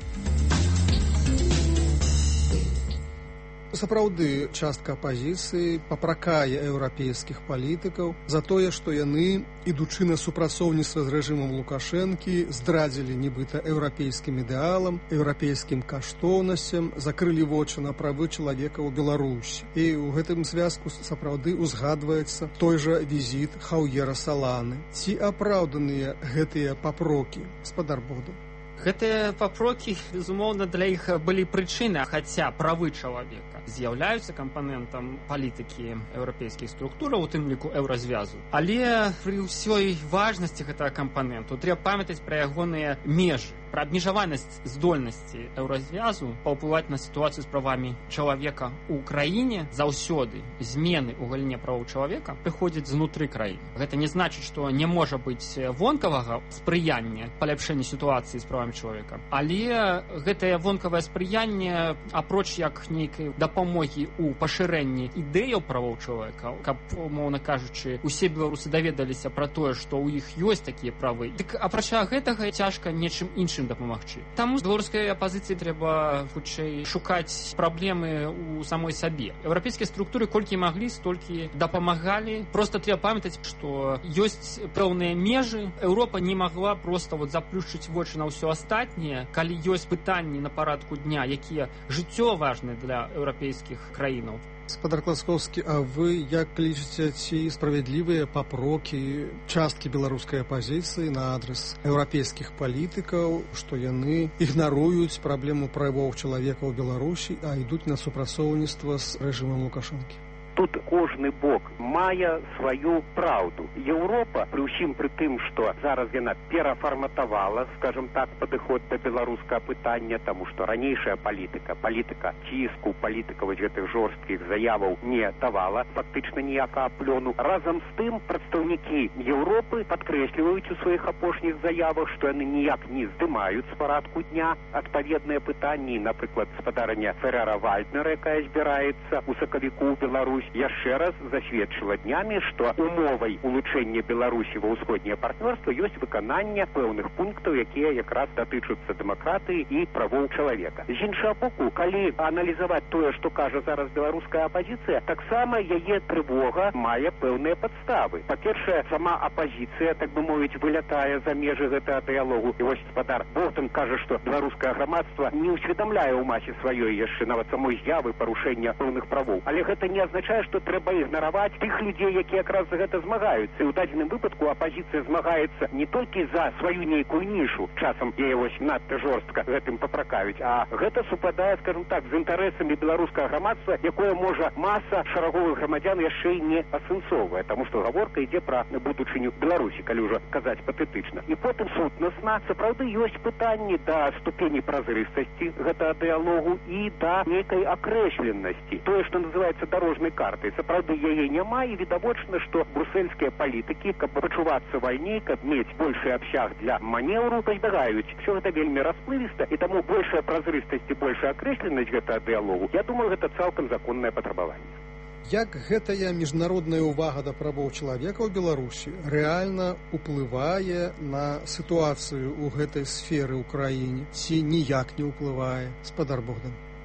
Сапраўды, частка апазіцыі папракае еўрапейскіх палітыкаў за тое, што яны, ідучы на супрацоўніцтва з рэжымам Лукашэнкі, здрадзілі нібыта еўрапейскім ідэалам, еўрапейскім каштоўнасцям, закрылі вочы на правы чалавека ў Беларусі. І ў гэтым звязку сапраўды узгадваецца той жа візіт Хаўера Саланы. Ці апраўданыя гэтыя папрокі, гаспадар Богдан? Гэтыя папрокі, безумоўна, для іх былі прычыны, хаця правы чалавека з'яўляюцца кампанентам палітыкі еўрапейскіх структураў, у тым ліку еўразвязу. Але пры ўсёй важнасці гэтага кампаненту трэба памятаць пра ягоныя межы, пра абмежаванасць здольнасці еўразвязу паўплываць на сітуацыю з правамі чалавека ў краіне. Заўсёды змены ў галіне правоў чалавека прыходзяць знутры краіны. Гэта не значыць, што не можа быць вонкавага спрыяння паляпшэння сітуацыі з правамі чалавека. Але гэтае вонкавае спрыянне, апроч як нейкай дапамогі ў пашырэнні ідэяў правоў чалавека, каб, умоўна кажучы, усе беларусы даведаліся пра тое, што ў іх ёсць такія правы, дык апрача гэтага цяжка нечым іншым дапамагчы. Таму з беларускай апазіцыі трэба хутчэй шукаць праблемы ў самой сабе. Еўрапейскія структуры колькі маглі, столькі дапамагалі. Проста трэба памятаць, што ёсць пэўныя межы. Еўропа не магла проста заплюшчыць вочы на ўсё астатняе, калі ёсць пытанні на парадку дня, якія жыццёва важныя для еўрапейскіх краінаў. Гаспадар Класкоўскі, а вы як лічыце, ці справядлівыя папрокі часткі беларускай апазіцыі на адрас еўрапейскіх палітыкаў, што яны ігнаруюць праблему правоў чалавека ў Беларусі, а ідуць на супрацоўніцтва з рэжымам Лукашэнкі? Тут кожны бок мае сваю праўду. Еўропа, пры ўсім пры тым, што зараз яна перафарматавала, скажем так, падыход да беларускага пытання, таму што ранейшая палітыка ціску, палітыка вось гэтых жорсткіх заяваў не давала фактычна ніякага плёну. Разам з тым прадстаўнікі Еўропы падкрэсліваюць у сваіх апошніх заявах, што яны ніяк не здымаюць з парадку дня адпаведныя пытанні, напрыклад, спадарня Ферера Вальднера, якая збіраецца ў сакавіку ў Беларусь, яшчэ раз засведчыла днямі, што умовай улучшэння Беларусі ва ўсходняе партнёрства ёсць выкананне пэўных пунктаў, якія якраз датычуцца дэмакратыі і правоў чалавека. З іншага боку, калі аналізаваць тое, што кажа зараз беларуская апазіцыя, таксама яе трывога мае пэўныя падставы. Па-першае, сама апазіцыя, так бы мовіць, вылятае за межы гэтага дыялогу. І вось спадар Богдан кажа, што беларускае грамадства не ўсведамляе ў масе сваёй яшчэ нават самой з'явы парушэння пэўных правоў. Але гэта не азначае, што трэба ігнараваць тых людзей, якія якраз за гэта змагаюцца. І ў дадзеным выпадку апазіцыя змагаецца не толькі за сваю нейкую нішу, часам яе вось надта жорстка гэтым папракаюць, а гэта супадае, скажем так, з інтарэсамі беларускага грамадства, якое можа маса шараговых грамадзян яшчэ і не асэнсоўвае, таму што гаворка ідзе пра будучыню Беларусі, калі ўжо казаць патэтычна. І потым сутнасна сапраўды ёсць пытанні да ступені празрыстасці гэтага дыялогу і да нейкай акрэсленасці. Тое, што называецца дарожнай карты. Сапраўды яе няма, і відавочна, што брусельскія палітыкі, каб пачувацца вальней, каб мець большы абсяг для манеўру, пазбягаюць. Все гэта вельмі расплывіста, і таму большая празрыстасць і большая акрэсленасць гэтага дыялогу, я думаю, гэта цалкам законнае патрабаванне. Як гэтая міжнародная ўвага да правоў чалавека ў Беларусі рэальна ўплывае на сітуацыю ў гэтай сферы ў краіне, ці ніяк не ўплывае, гаспадар Богдан?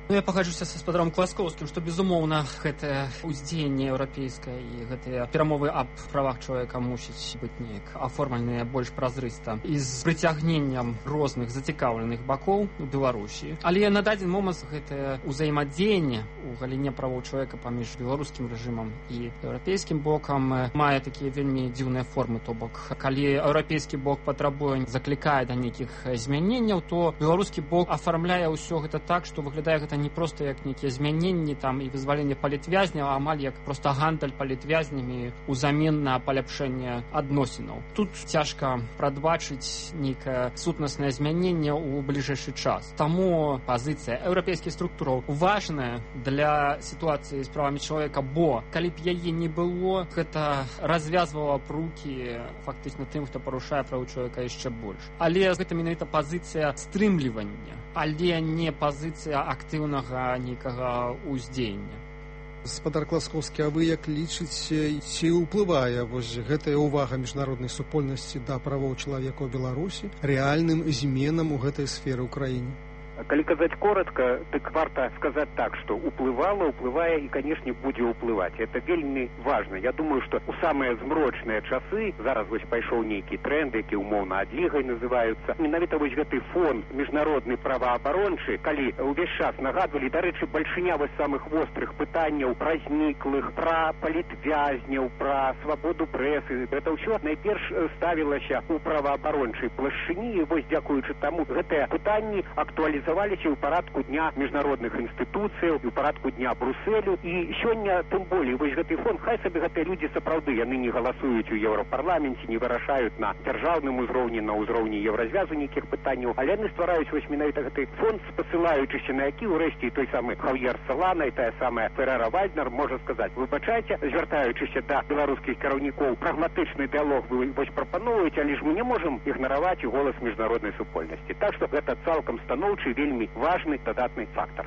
Я пагаджуся са спадаром Класкоўскім, што, безумоўна, гэтае ўздзеянне еўрапейскае і гэтыя перамовы аб правах чалавека мусіць быць неяк аформленыя больш празрыста і з прыцягненнем розных зацікаўленых бакоў у Беларусі. Але на дадзены момант гэтае ўзаемадзеянне у галіне правоў чалавека паміж беларускім рэжымам і еўрапейскім бокам мае такія вельмі дзіўныя формы. То бок, калі еўрапейскі бок патрабуе, заклікае да нейкіх змяненняў, то беларускі бок афармляе ўсё гэта так, што выглядае гэта не проста як нейкія змяненні там і вызваленне палітвязняў, а амаль як проста гандаль палітвязнямі ўзамен на паляпшэнне адносінаў. Тут цяжка прадбачыць нейкае сутнаснае змяненне ў бліжэйшы час. Таму пазіцыя еўрапейскіх структураў важная для сітуацыі з правамі чалавека, бо калі б яе не было, гэта развязвала б рукі фактычна тым, хто парушае правы чалавека яшчэ больш. Але гэта менавіта пазіцыя стрымлівання, але не пазіцыя актыўнага нейкага ўздзеяння. Гаспадар Класкоўскі, а вы як лічыце, ці ўплывае гэтая ўвага міжнароднай супольнасці да правоў чалавека ў Беларусі рэальным зменам у гэтай сферы ў краіне? Калі казаць коротко, так варта сказаць так, што уплывала, уплывае і, канешне, будзе ўплываць. Это вельмі важна. Я думаю, што у самыя змрочныя часы, зараз вось пайшоў нейкі тренд, які умоўна адлігай называюцца, менавіта вось гэты фон міжнародны праваабарончы, калі ўвесь час нагадвалі, дарэчы, бальшыня вось самых вострых пытанняў пра зніклых, пра палітвязняў, пра свабоду прэсы. Гэта ўсё найперш ставілася ў праваабарончай плашчыні, і вось дзякуючы таму гэтыя пытанні актуалізаваліся ў парадку дня міжнародных інстытуцыяў, у парадку дня Брусэлю. І сёння тым болей вось гэты фон, хай сабе гэтыя людзі сапраўды, яны не галасуюць у Еўрапарламенце, не вырашаюць на дзяржаўным узроўні, на ўзроўні Еўразвязу нейкіх пытанняў, але яны ствараюць вось менавіта гэты фон, спасылаючыся на які ўрэшце той самы Хав'ер Салана і тая самая Ферера Вальднер можа сказаць: выбачайце, звяртаючыся да беларускіх кіраўнікоў, прагматычны дыялог вы вось прапаноўваеце, але ж мы не можам ігнараваць і голас міжнароднай супольнасці. Так што гэта цалкам станоўчы, вельмі важны дадатны фактор.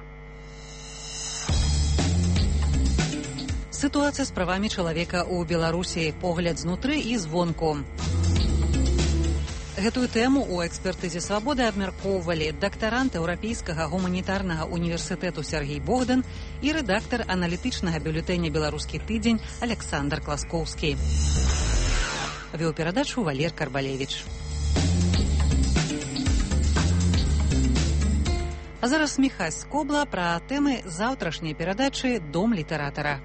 Ситуация с правами человека у Беларуси. Погляд знутры и звонку. Гэтую тэму ў экспертызе «Свабоды» абмяркоўвалі дактарант Еўрапейскага гуманітарнага універсітэту Сергей Богдан і рэдактар аналітычнага бюлетэня «Беларускі тыдзень» Александр Класкоўскі. Вёў перадачу Валер Карбалевич. А зараз Міхась Скобла пра тэмы заўтрашняй перадачы «Дом літаратара».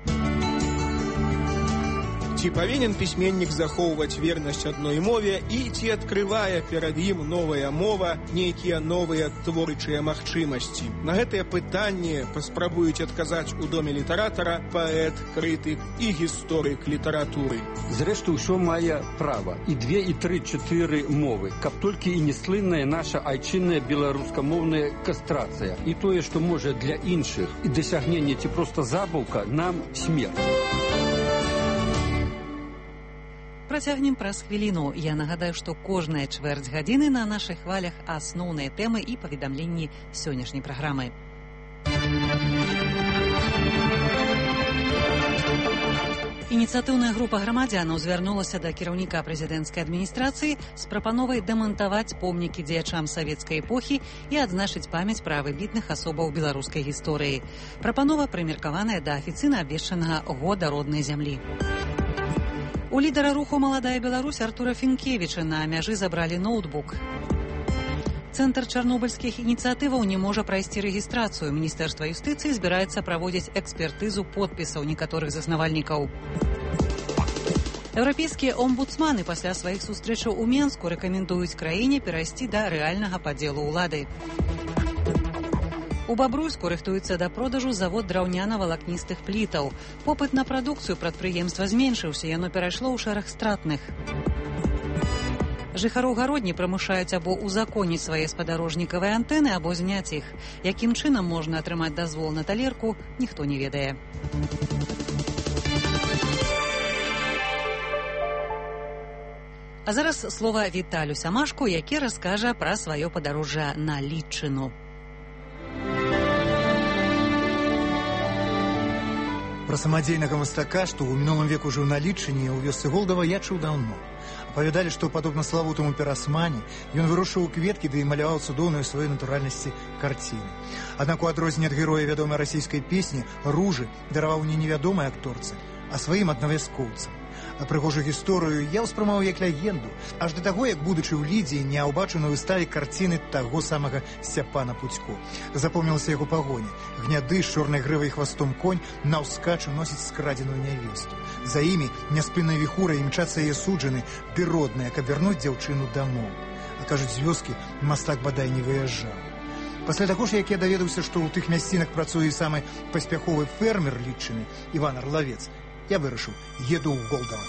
Ці павінен пісьменнік захоўваць вернасць адной мове і ці адкрывае перад ім новая мова нейкія новыя творчыя магчымасці? На гэтыя пытанні паспрабуюць адказаць у Доме літаратара паэт, крытык і гісторык літаратуры. Зрэшты, ўсё мае права. І 2, і 3, 4 мовы. Каб толькі і не слынная наша айчынная беларускамоўная кастрацыя. І тое, што можа для іншых і дасягненне ці проста забаўка, нам смерць. Працягнем праз хвіліну. Я нагадаю, што кожная чвэрць гадзіны на нашых хвалях асноўныя тэмы і паведамленні сённяшняй праграмы. Ініцыятыўная група грамадзянаў звярнулася да кіраўніка прэзідэнцкай адміністрацыі з прапановай дэмантаваць помнікі дзеячам савецкай эпохі і адзначыць памяць пра выбітных асобаў беларускай гісторыі. Прапанова прымеркаваная да афіцыйна абвешчанага года роднай зямлі. У лідара руху «Маладая Беларусь» Артура Фінкевіча на мяжы забралі ноутбук. Цэнтр чарнобыльскіх ініцыятываў не можа прайсці рэгістрацыю. Міністэрства юстыцыі збіраецца праводзіць экспертызу подпісаў некаторых заснавальнікаў. Еўрапейскія омбудсманы пасля сваіх сустрэчаў у Менску рэкамендуюць краіне перайсці да рэальнага падзелу ўлады. У Бабруйску рыхтуецца да продажу завод драўняна-валакністых плітаў. Попыт на прадукцыю прадпрыемства зменшыўся, яно перайшло ў шэраг стратных. Жыхароў гародні прымушаюць або узаконіць свае спадарожнікавыя антэны, або зняць іх. Якім чынам можна атрымаць дазвол на талерку, ніхто не ведае. А зараз слова Віталю Самашку, які раскажа пра сваё падарожжа на Літчыну. Пра самадзейнага мастака, што ў мінулым веку жыў на Літчыне ў вёсцы Голдава, я чуў даўно. Апавядалі, што, падобна славутаму Пірасмане, ён вырушыў кветкі ды і маляваў цудоўную сваёй натуральнасці карціны. Аднак у адрозненне ад героя вядомай расійскай песні «Ружы» дараваў не невядомай акторцы, а сваім аднавяскоўцам. А прыгожую гісторыю я ўспрымаў як легенду, аж да таго, як, будучы ў Лідзі, не ўбачыў на выставе карціны таго самага Сцяпана Пуцько. Запомнілася яго пагоня. Гняды з чорнай грывай і хвастом конь наўскачу носіць скрадзеную нявесту. За імі няспыннай віхурай імчацца яе суджаны, ды родныя, каб вярнуць дзяўчыну дамоў. А кажуць, з вёскі мастак бадай не выязджаў. Пасля таго ж, як я даведаўся, што ў тых мясцінах працуе самы паспяховы фермер Літчыны Іван Арлавец, я вырашыў, еду ў Голдава.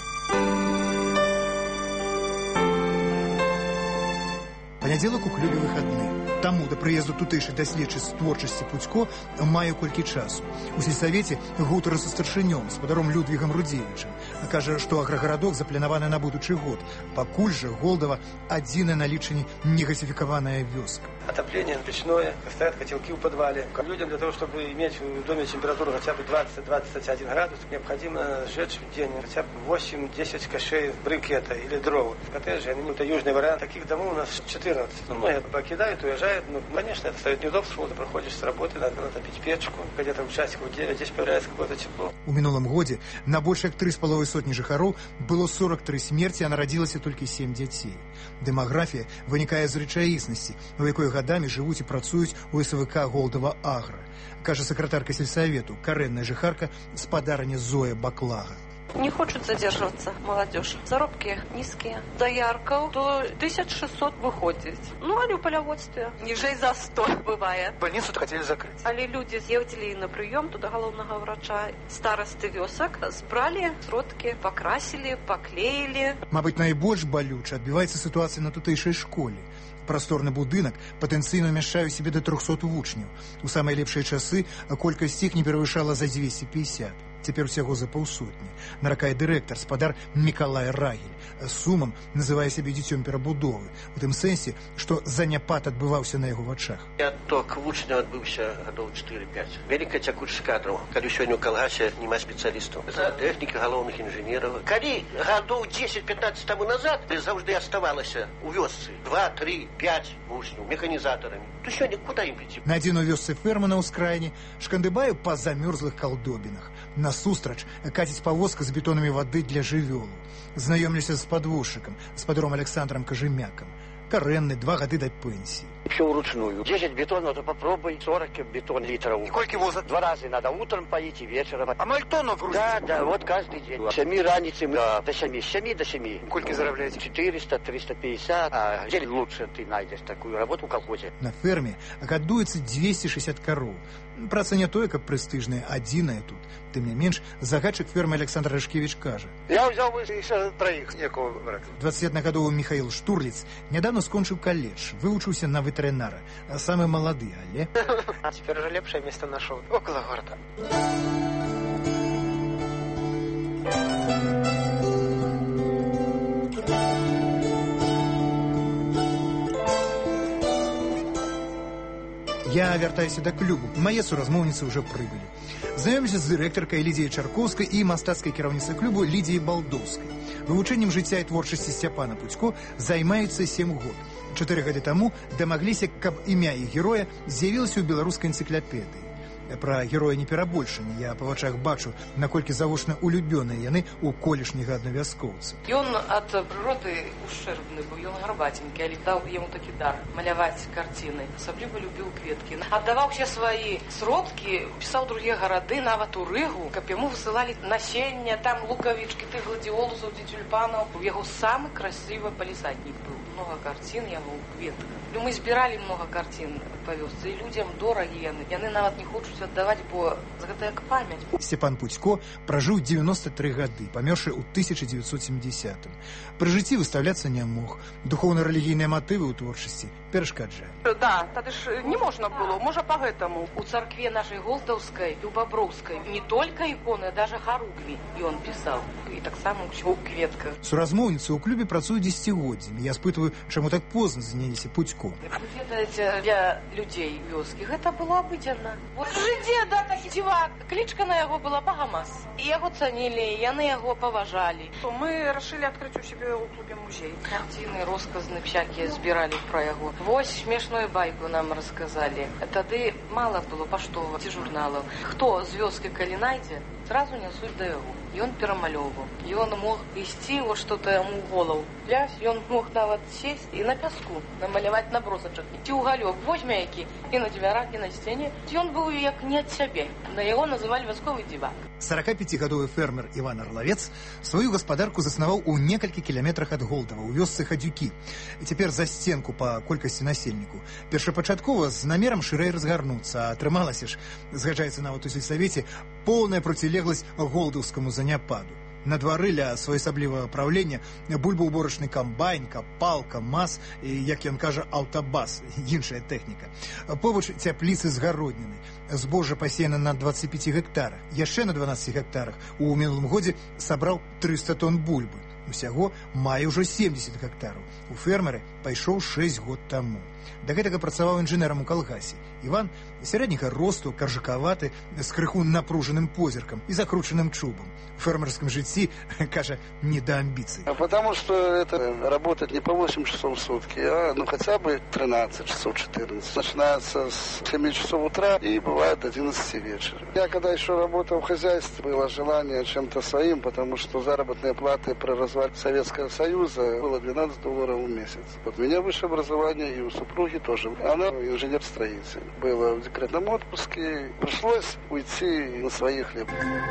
Панядзелак у клубе выхадны. Таму да прыезду тутэйшай даследчыцы з творчасці Пуцько маю колькі часу. У сельсавеце гутара са старшынём, спадаром Людвігам Рудзевічам. Кажа, што аграгарадок запланаваны на будучы год. Пакуль жа Голдава адзіная на Літчыне негасифікаваная вёска. Отопление печное, стоят котелки в подвале. Людям для того, чтобы иметь в доме температуру хотя бы 20-21 градус, необходимо сжечь в день хотя бы 8-10 кошей брикета или дров. Коттеджи, это южный вариант. Таких домов у нас 14. Многие покидают, уезжают. Конечно, это стоит неудобство. Ты проходишь с работы, надо натопить печку. Где-то в часиков 9 здесь появляется какое-то тепло. У мінулым годзе на больш як 3,5 сотні жыхароў было 43 смерці, а нарадзілася толькі 7 дзяцей. Дэмаграфія вынікае з рэчаіснасці, у якой гадамі жывуць і працуюць у СВК Голдава Агра, кажа сакратарка сельсавету, карэнная жыхарка, спадарня Зоя Баклага. Не хочет задерживаться молодежь. Заробки низкие. Доярков до 1600 выходит. Ну, а в полеводстве ниже за 100 бывает. Больницу хотели закрыть. Але люди съездили на прием туда головного врача. Старосты вёсок сбрали сродки, покрасили, поклеили. Мабыць, найбольш балюча адбіваецца сітуацыя на тутэйшай школе. Прасторны будынак патэнцыйна ўмяшчае ў сябе да 300 вучняў. У самыя лепшыя часы колькасць іх не перавышала за 250. Цяпер усяго за паўсотні. Наракае дырэктар, спадар Мікалай Рагель. Сумам называе сябе дзіцём перабудовы. У тым сэнсе, што заняпад адбываўся на яго вачах. Отток вучняў адбыўся гадоў 4-5. Вялікая цякучасць кадраў. Калі сёння ў калгасе няма спецыялістаў. За тэхнікі, галоўных інжынераў. Калі гадоў 10-15 таму назад заўжды аставалася ў вёсцы 2, 3, 5 вучняў механізатарамі. То сёння куды ім ідці? На адзін у вёсцы ферма на ўскраіне шкандыбаю па замёрзлых калдобінах. Насустрач каціць павозка з бетонамі вады для жывёлу. Знаёмлюся з падвозчыкам, з падром Александром Кажымякам. Карэнны, 2 гады да пенсии. Все вручную. 10 бетонов, то попробуй, 40 бетон литров. И сколько воза? 2 раза надо утром поить и вечером. А мальтонов грузить? Да, вот каждый день. С 7 раницы до 7. С 7 до 7. Сколько заробляете? 400, 350. А где лучше ты найдешь такую работу в колхозе? На ферме гадуецца 260 кароў. Праца не тое, каб прэстыжная, адзіная тут. Тым не менш, загадчык фермы Александр Рашкевич кажа. Я взял бы еще 3 некого брака. 21-гадовы Михаил Штурліц нядаўна скончыў каледж, вывучыўся на ветэрынара. Самы малады, але... А теперь уже лепшее место нашел. Около города. Я вяртаюся да клубу. Мае суразмоўніцы ўжо прыбылі. Знаёмлюся з дырэктаркай Лідзіяй Чаркоўскай і мастацкай кіраўніцай клубу Лідзіяй Балдоўскай. Вывучэннем жыцця і творчасці Сцяпана Пуцько займаюцца 7 год. 4 гады таму дамагліся, каб імя іх героя з'явілася ў беларускай энцыклапедыі. Пра героя не перабольшання. Я па вачах бачу, наколькі завочна улюбёныя яны ў колішняга аднавяскоўца. Ён ад прыроды ушэрбны быў, ён гарбатенькі, але даў яму такі дар маляваць карціны. Асабліва любіў кветкі. Аддаваў усе свае сродкі, пісаў другія гарады, нават у Рыгу, каб яму высылалі насенне, там лукавічкі, ты гладіолусаў, ці тюльпанаў. У яго самы красивы палісаднік быў. Много карцін яго ў кветках. І мы збіралі много карцін па вёсцы, і людзям дорагі яны. Яны нават не хочуць аддаваць, бо гэта як памяць. Сцяпан Пуцько пражыў 93 гады, памёршы ў 1970-м. Пры жыцці выстаўляцца не мог. Духоўна-рэлігійныя матывы ў творчасці перашкаджалі. Да, тады ж не можна было, можа па-гэтаму. У царкве нашай Голдаўскай і ў Баброўскай не толькі іконы, а даже харугві ён пісаў. І таксама ўсё ў кветках. Суразмоўніцы ў клубе працуюць дзесяцігоддзямі. Я спытваю вы чаму так позна заняліся путьком? Ведаеце, для людзей вёскі гэта было абыдзенна. Вот жыдзе, да, такі дзівак. Клічка на яго была Багамас. І яго цанілі, яны яго паважалі. Мы рашылі адкрыць у сябе ў клубе музей. Карціны розказны всякія збіралі пра яго. Вось смешную байку нам расказалі. Тады мала было паштовак ці журналаў. Хто з вёскі калі найдзе, сразу нясуць да яго. Ён перамалёўваў. Ён мог ісці, вот што-то яму ў голову плясь, ён мог нават сесть і на пяску намаляваць набросачак. Ці ўгалёк возьме які і на дзвярах, і на сцяне. Ён быў як не ад сябе. На яго называлі вясковы дзівак. 45-гадовы фермер Іван Арлавец сваю гаспадарку заснаваў у некалькі кіляметрах ад Голдава, у вёсцы Хадзюкі. І цяпер за сценку па колькасці насельніку. Першапачаткова з намерам шырэй разгарнуцца, а атрымалася ж, згаджаецца нават у сельсавеце, поўная процілегласць голдаўскаму заняпаду. На двары ля своеасаблівага праўлення бульбаўборачны камбайн, капалка, мас і, як ён кажа, аўтабас, іншая тэхніка. Побач цяпліцы згародніны. Збожжа пасеяна на 25 гектарах. Яшчэ на 12 гектарах у мінулым годзе сабраў 300 тонн бульбы. Усяго мае ўжо 70 гектараў. У фермеры пайшоў 6 год таму. Да гэтага працаваў інжынерам у калгасе. Іван сярэдняга росту, каржакаваты, з крыху напружаным позіркам і закручаным чубам. У фермерском житті, кажа, не до амбиций. Потому что это работать не по 8 часов в сутки, а хотя бы 13 часов, 14. Начинается с 7 часов утра и бывает до 11 вечера. Я когда еще работал в хозяйстве, было желание чем-то своим, потому что заработные платы при развале Советского Союза было $12 в месяц. Вот у меня высшее образование и у супруги тоже. Она инженер-строитель. Была в декретном отпуске. Пришлось уйти на свои хлеб.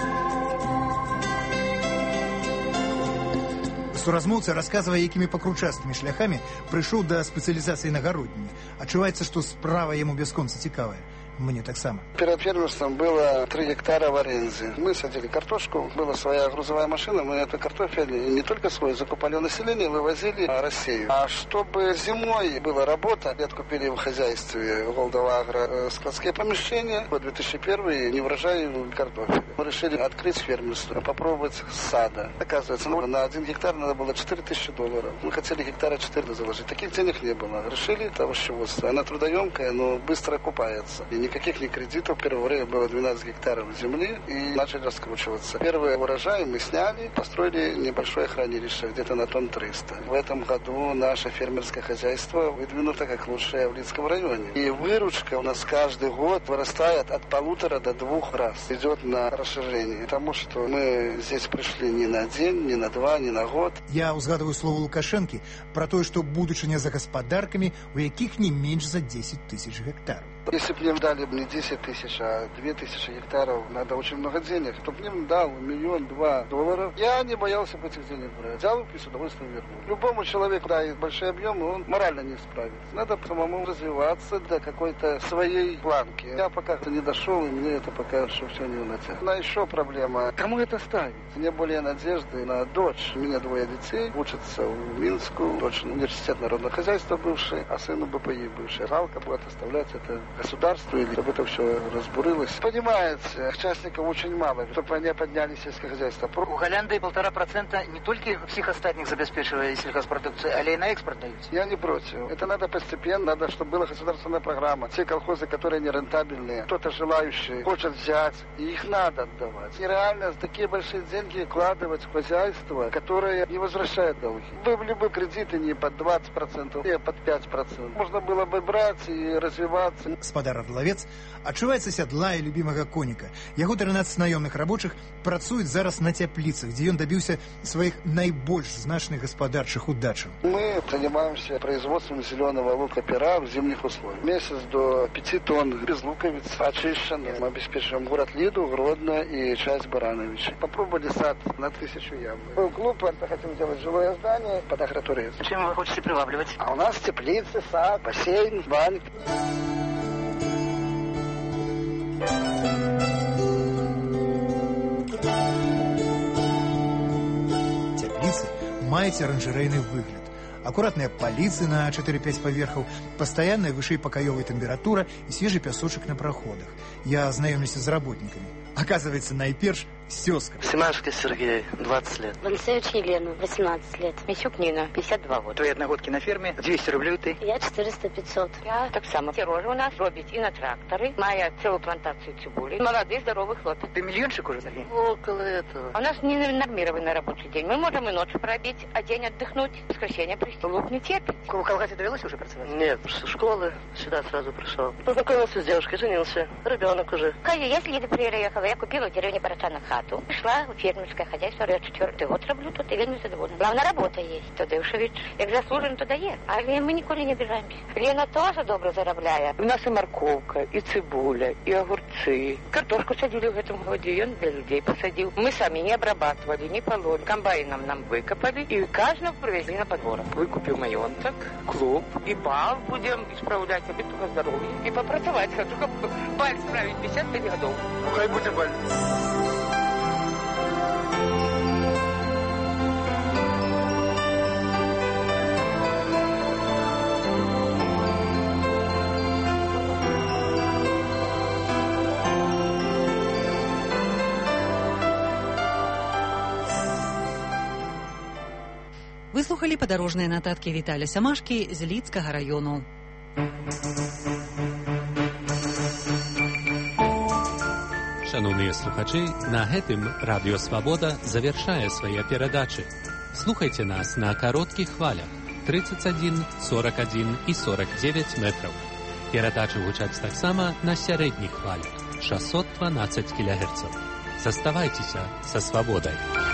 Суразмоўца расказвае, якімі пакручастымі шляхамі прыйшоў да спецыялізацыі на гародніне. Адчуваецца, што справа яму бясконца цікавая. Мне таксама. Перед фермерством было 3 гектара в аренде. Мы садили картошку, была своя грузовая машина, мы эту картофель не только свой закупали у населения, вывозили в Россию. А чтобы зимой была работа, откупили в хозяйстве Голдова Агро складские помещения. В 2001 не урожай картофеля. Мы решили открыть фермерство, попробовать с сада. Оказывается, на 1 гектар надо было $4000. Мы хотели гектара 4 заложить. Таких денег не было. Решили овощеводство. Она трудоемкая, но быстро окупается. Никаких ни кредитов. Первое время было 12 гектаров земли и начали раскручиваться. Первый урожай мы сняли, построили небольшое хранилище, где-то на тонн 300. В этом году наше фермерское хозяйство выдвинуто как лучшее в Лидском районе. И выручка у нас каждый год вырастает от 1,5 до 2 раз. Идет на расширение. Потому что мы здесь пришли не на день, не на 2, не на год. Я узгадываю слово Лукашенко про то, что будучыня за гаспадарками, у яких не меньше за 10 тысяч гектаров. Если бы мне дали не 10 тысяч, а 2000 гектаров, надо очень много денег. Кто бы мне дал $1-2 миллиона, я не боялся бы этих денег брать. Взял и с удовольствием вернул. Любому человеку дает большие объемы, он морально не справится. Надо самому развиваться до какой-то своей планки. Я пока не дошел, и мне это пока что все не уносит. Но еще проблема. Кому это ставить? Мне более надежды на дочь. У меня 2 детей, учатся в Минску. Дочь университет народного хозяйства бывший, а сыну БПИ бывший. Жалко будет оставлять это государству, или чтобы это все разбурилось. Понимаете, участников очень мало, чтобы они подняли сельское хозяйство. У Голландии 1,5% не только всех остальных забеспечивает сельхозпродукцию, а и на экспорт дают. Я не против. Это надо постепенно, надо, чтобы была государственная программа. Те колхозы, которые нерентабельные, кто-то желающий хочет взять, и их надо отдавать. Нереально такие большие деньги вкладывать в хозяйство, которое не возвращает долги. Были бы кредиты не под 20%, а под 5%. Можно было бы брать и развиваться. Гаспадар Арлавец адчуваецца сядла і любімага коніка. Яго 13 наёмных рабочых працуюць зараз на цяпліцах, дзе ён дабіўся сваіх найбольш значных гаспадарчых удачаў. Мы занимаемся производством зеленого лука-пера в зимних условиях. Месяц до 5 тонн без луковиц очищенных. Мы обеспечиваем город Лиду, Гродно и часть Барановича. Попробовали сад на 1000 ям. Был клуб, хотим сделать жилое здание под агротуризм. Чем вы хотите привабливать? А у нас теплицы, сад, бассейн, банька. Цяпліцы маюць аранжарэйны выгляд. Акуратныя паліцы на 4-5 паверхаў, пастаянная вышэй пакаёвая тэмпература і свежы пясочак на праходах. Я знаёмлюся з работнікамі. Оказывается, найперш сёска. Семашко Сергей, 20 лет. Ванцевич Елена, 18 лет. Мисюк Нина, 52 года. Твои одногодки на ферме, 200 рублей ты. Я 400-500. Я так само. Сережа у нас робить и на тракторы. Мая целую плантацию цибули. Молодые, здоровые хлопцы. Ты миллионщик уже, Сергей? Около этого. У нас не нормированный рабочий день. Мы можем и ночью пробить, а день отдохнуть. В воскресенье прийти. Лук не терпит. В колхозе довелось уже працевать? Нет, после школы сюда сразу пришел. Познакомился с девушкой, женился. Ребенок уже. Каю, я с Лиды приехала. Я купила в деревне Парачана хату. Пришла в фермерское хозяйство. Я 4-й год роблю тут и вельми задоволена. Главная работа есть. Тадеушевич. Як заслужен, то дає. А мы ніколи не обижаемся. Лена тоже добро заробляє. У нас и морковка, и цибуля, и огурцы. Картошку садили в этом году, и он для людей посадил. Мы сами не обрабатывали, не пололи. Комбайном нам выкопали, и каждого привезли на подворок. Выкупил маёнток, клуб, и бал будем исправлять, обету здоровье. И попрацевать. Только баль справить 55 годов. Ну, хай буде баль. Выслухалі падарожныя нататкі Віталя Сямашкі з Лідскага раёну. Шановныя слухачы, на гэтым Радыё Свабода завяршае свае перадачы. Слухайце нас на кароткіх хвалях 31, 41 і 49 метраў. Перадачы гучаць таксама на сярэдніх хвалях 612 кГц. Заставайцеся са свабодай.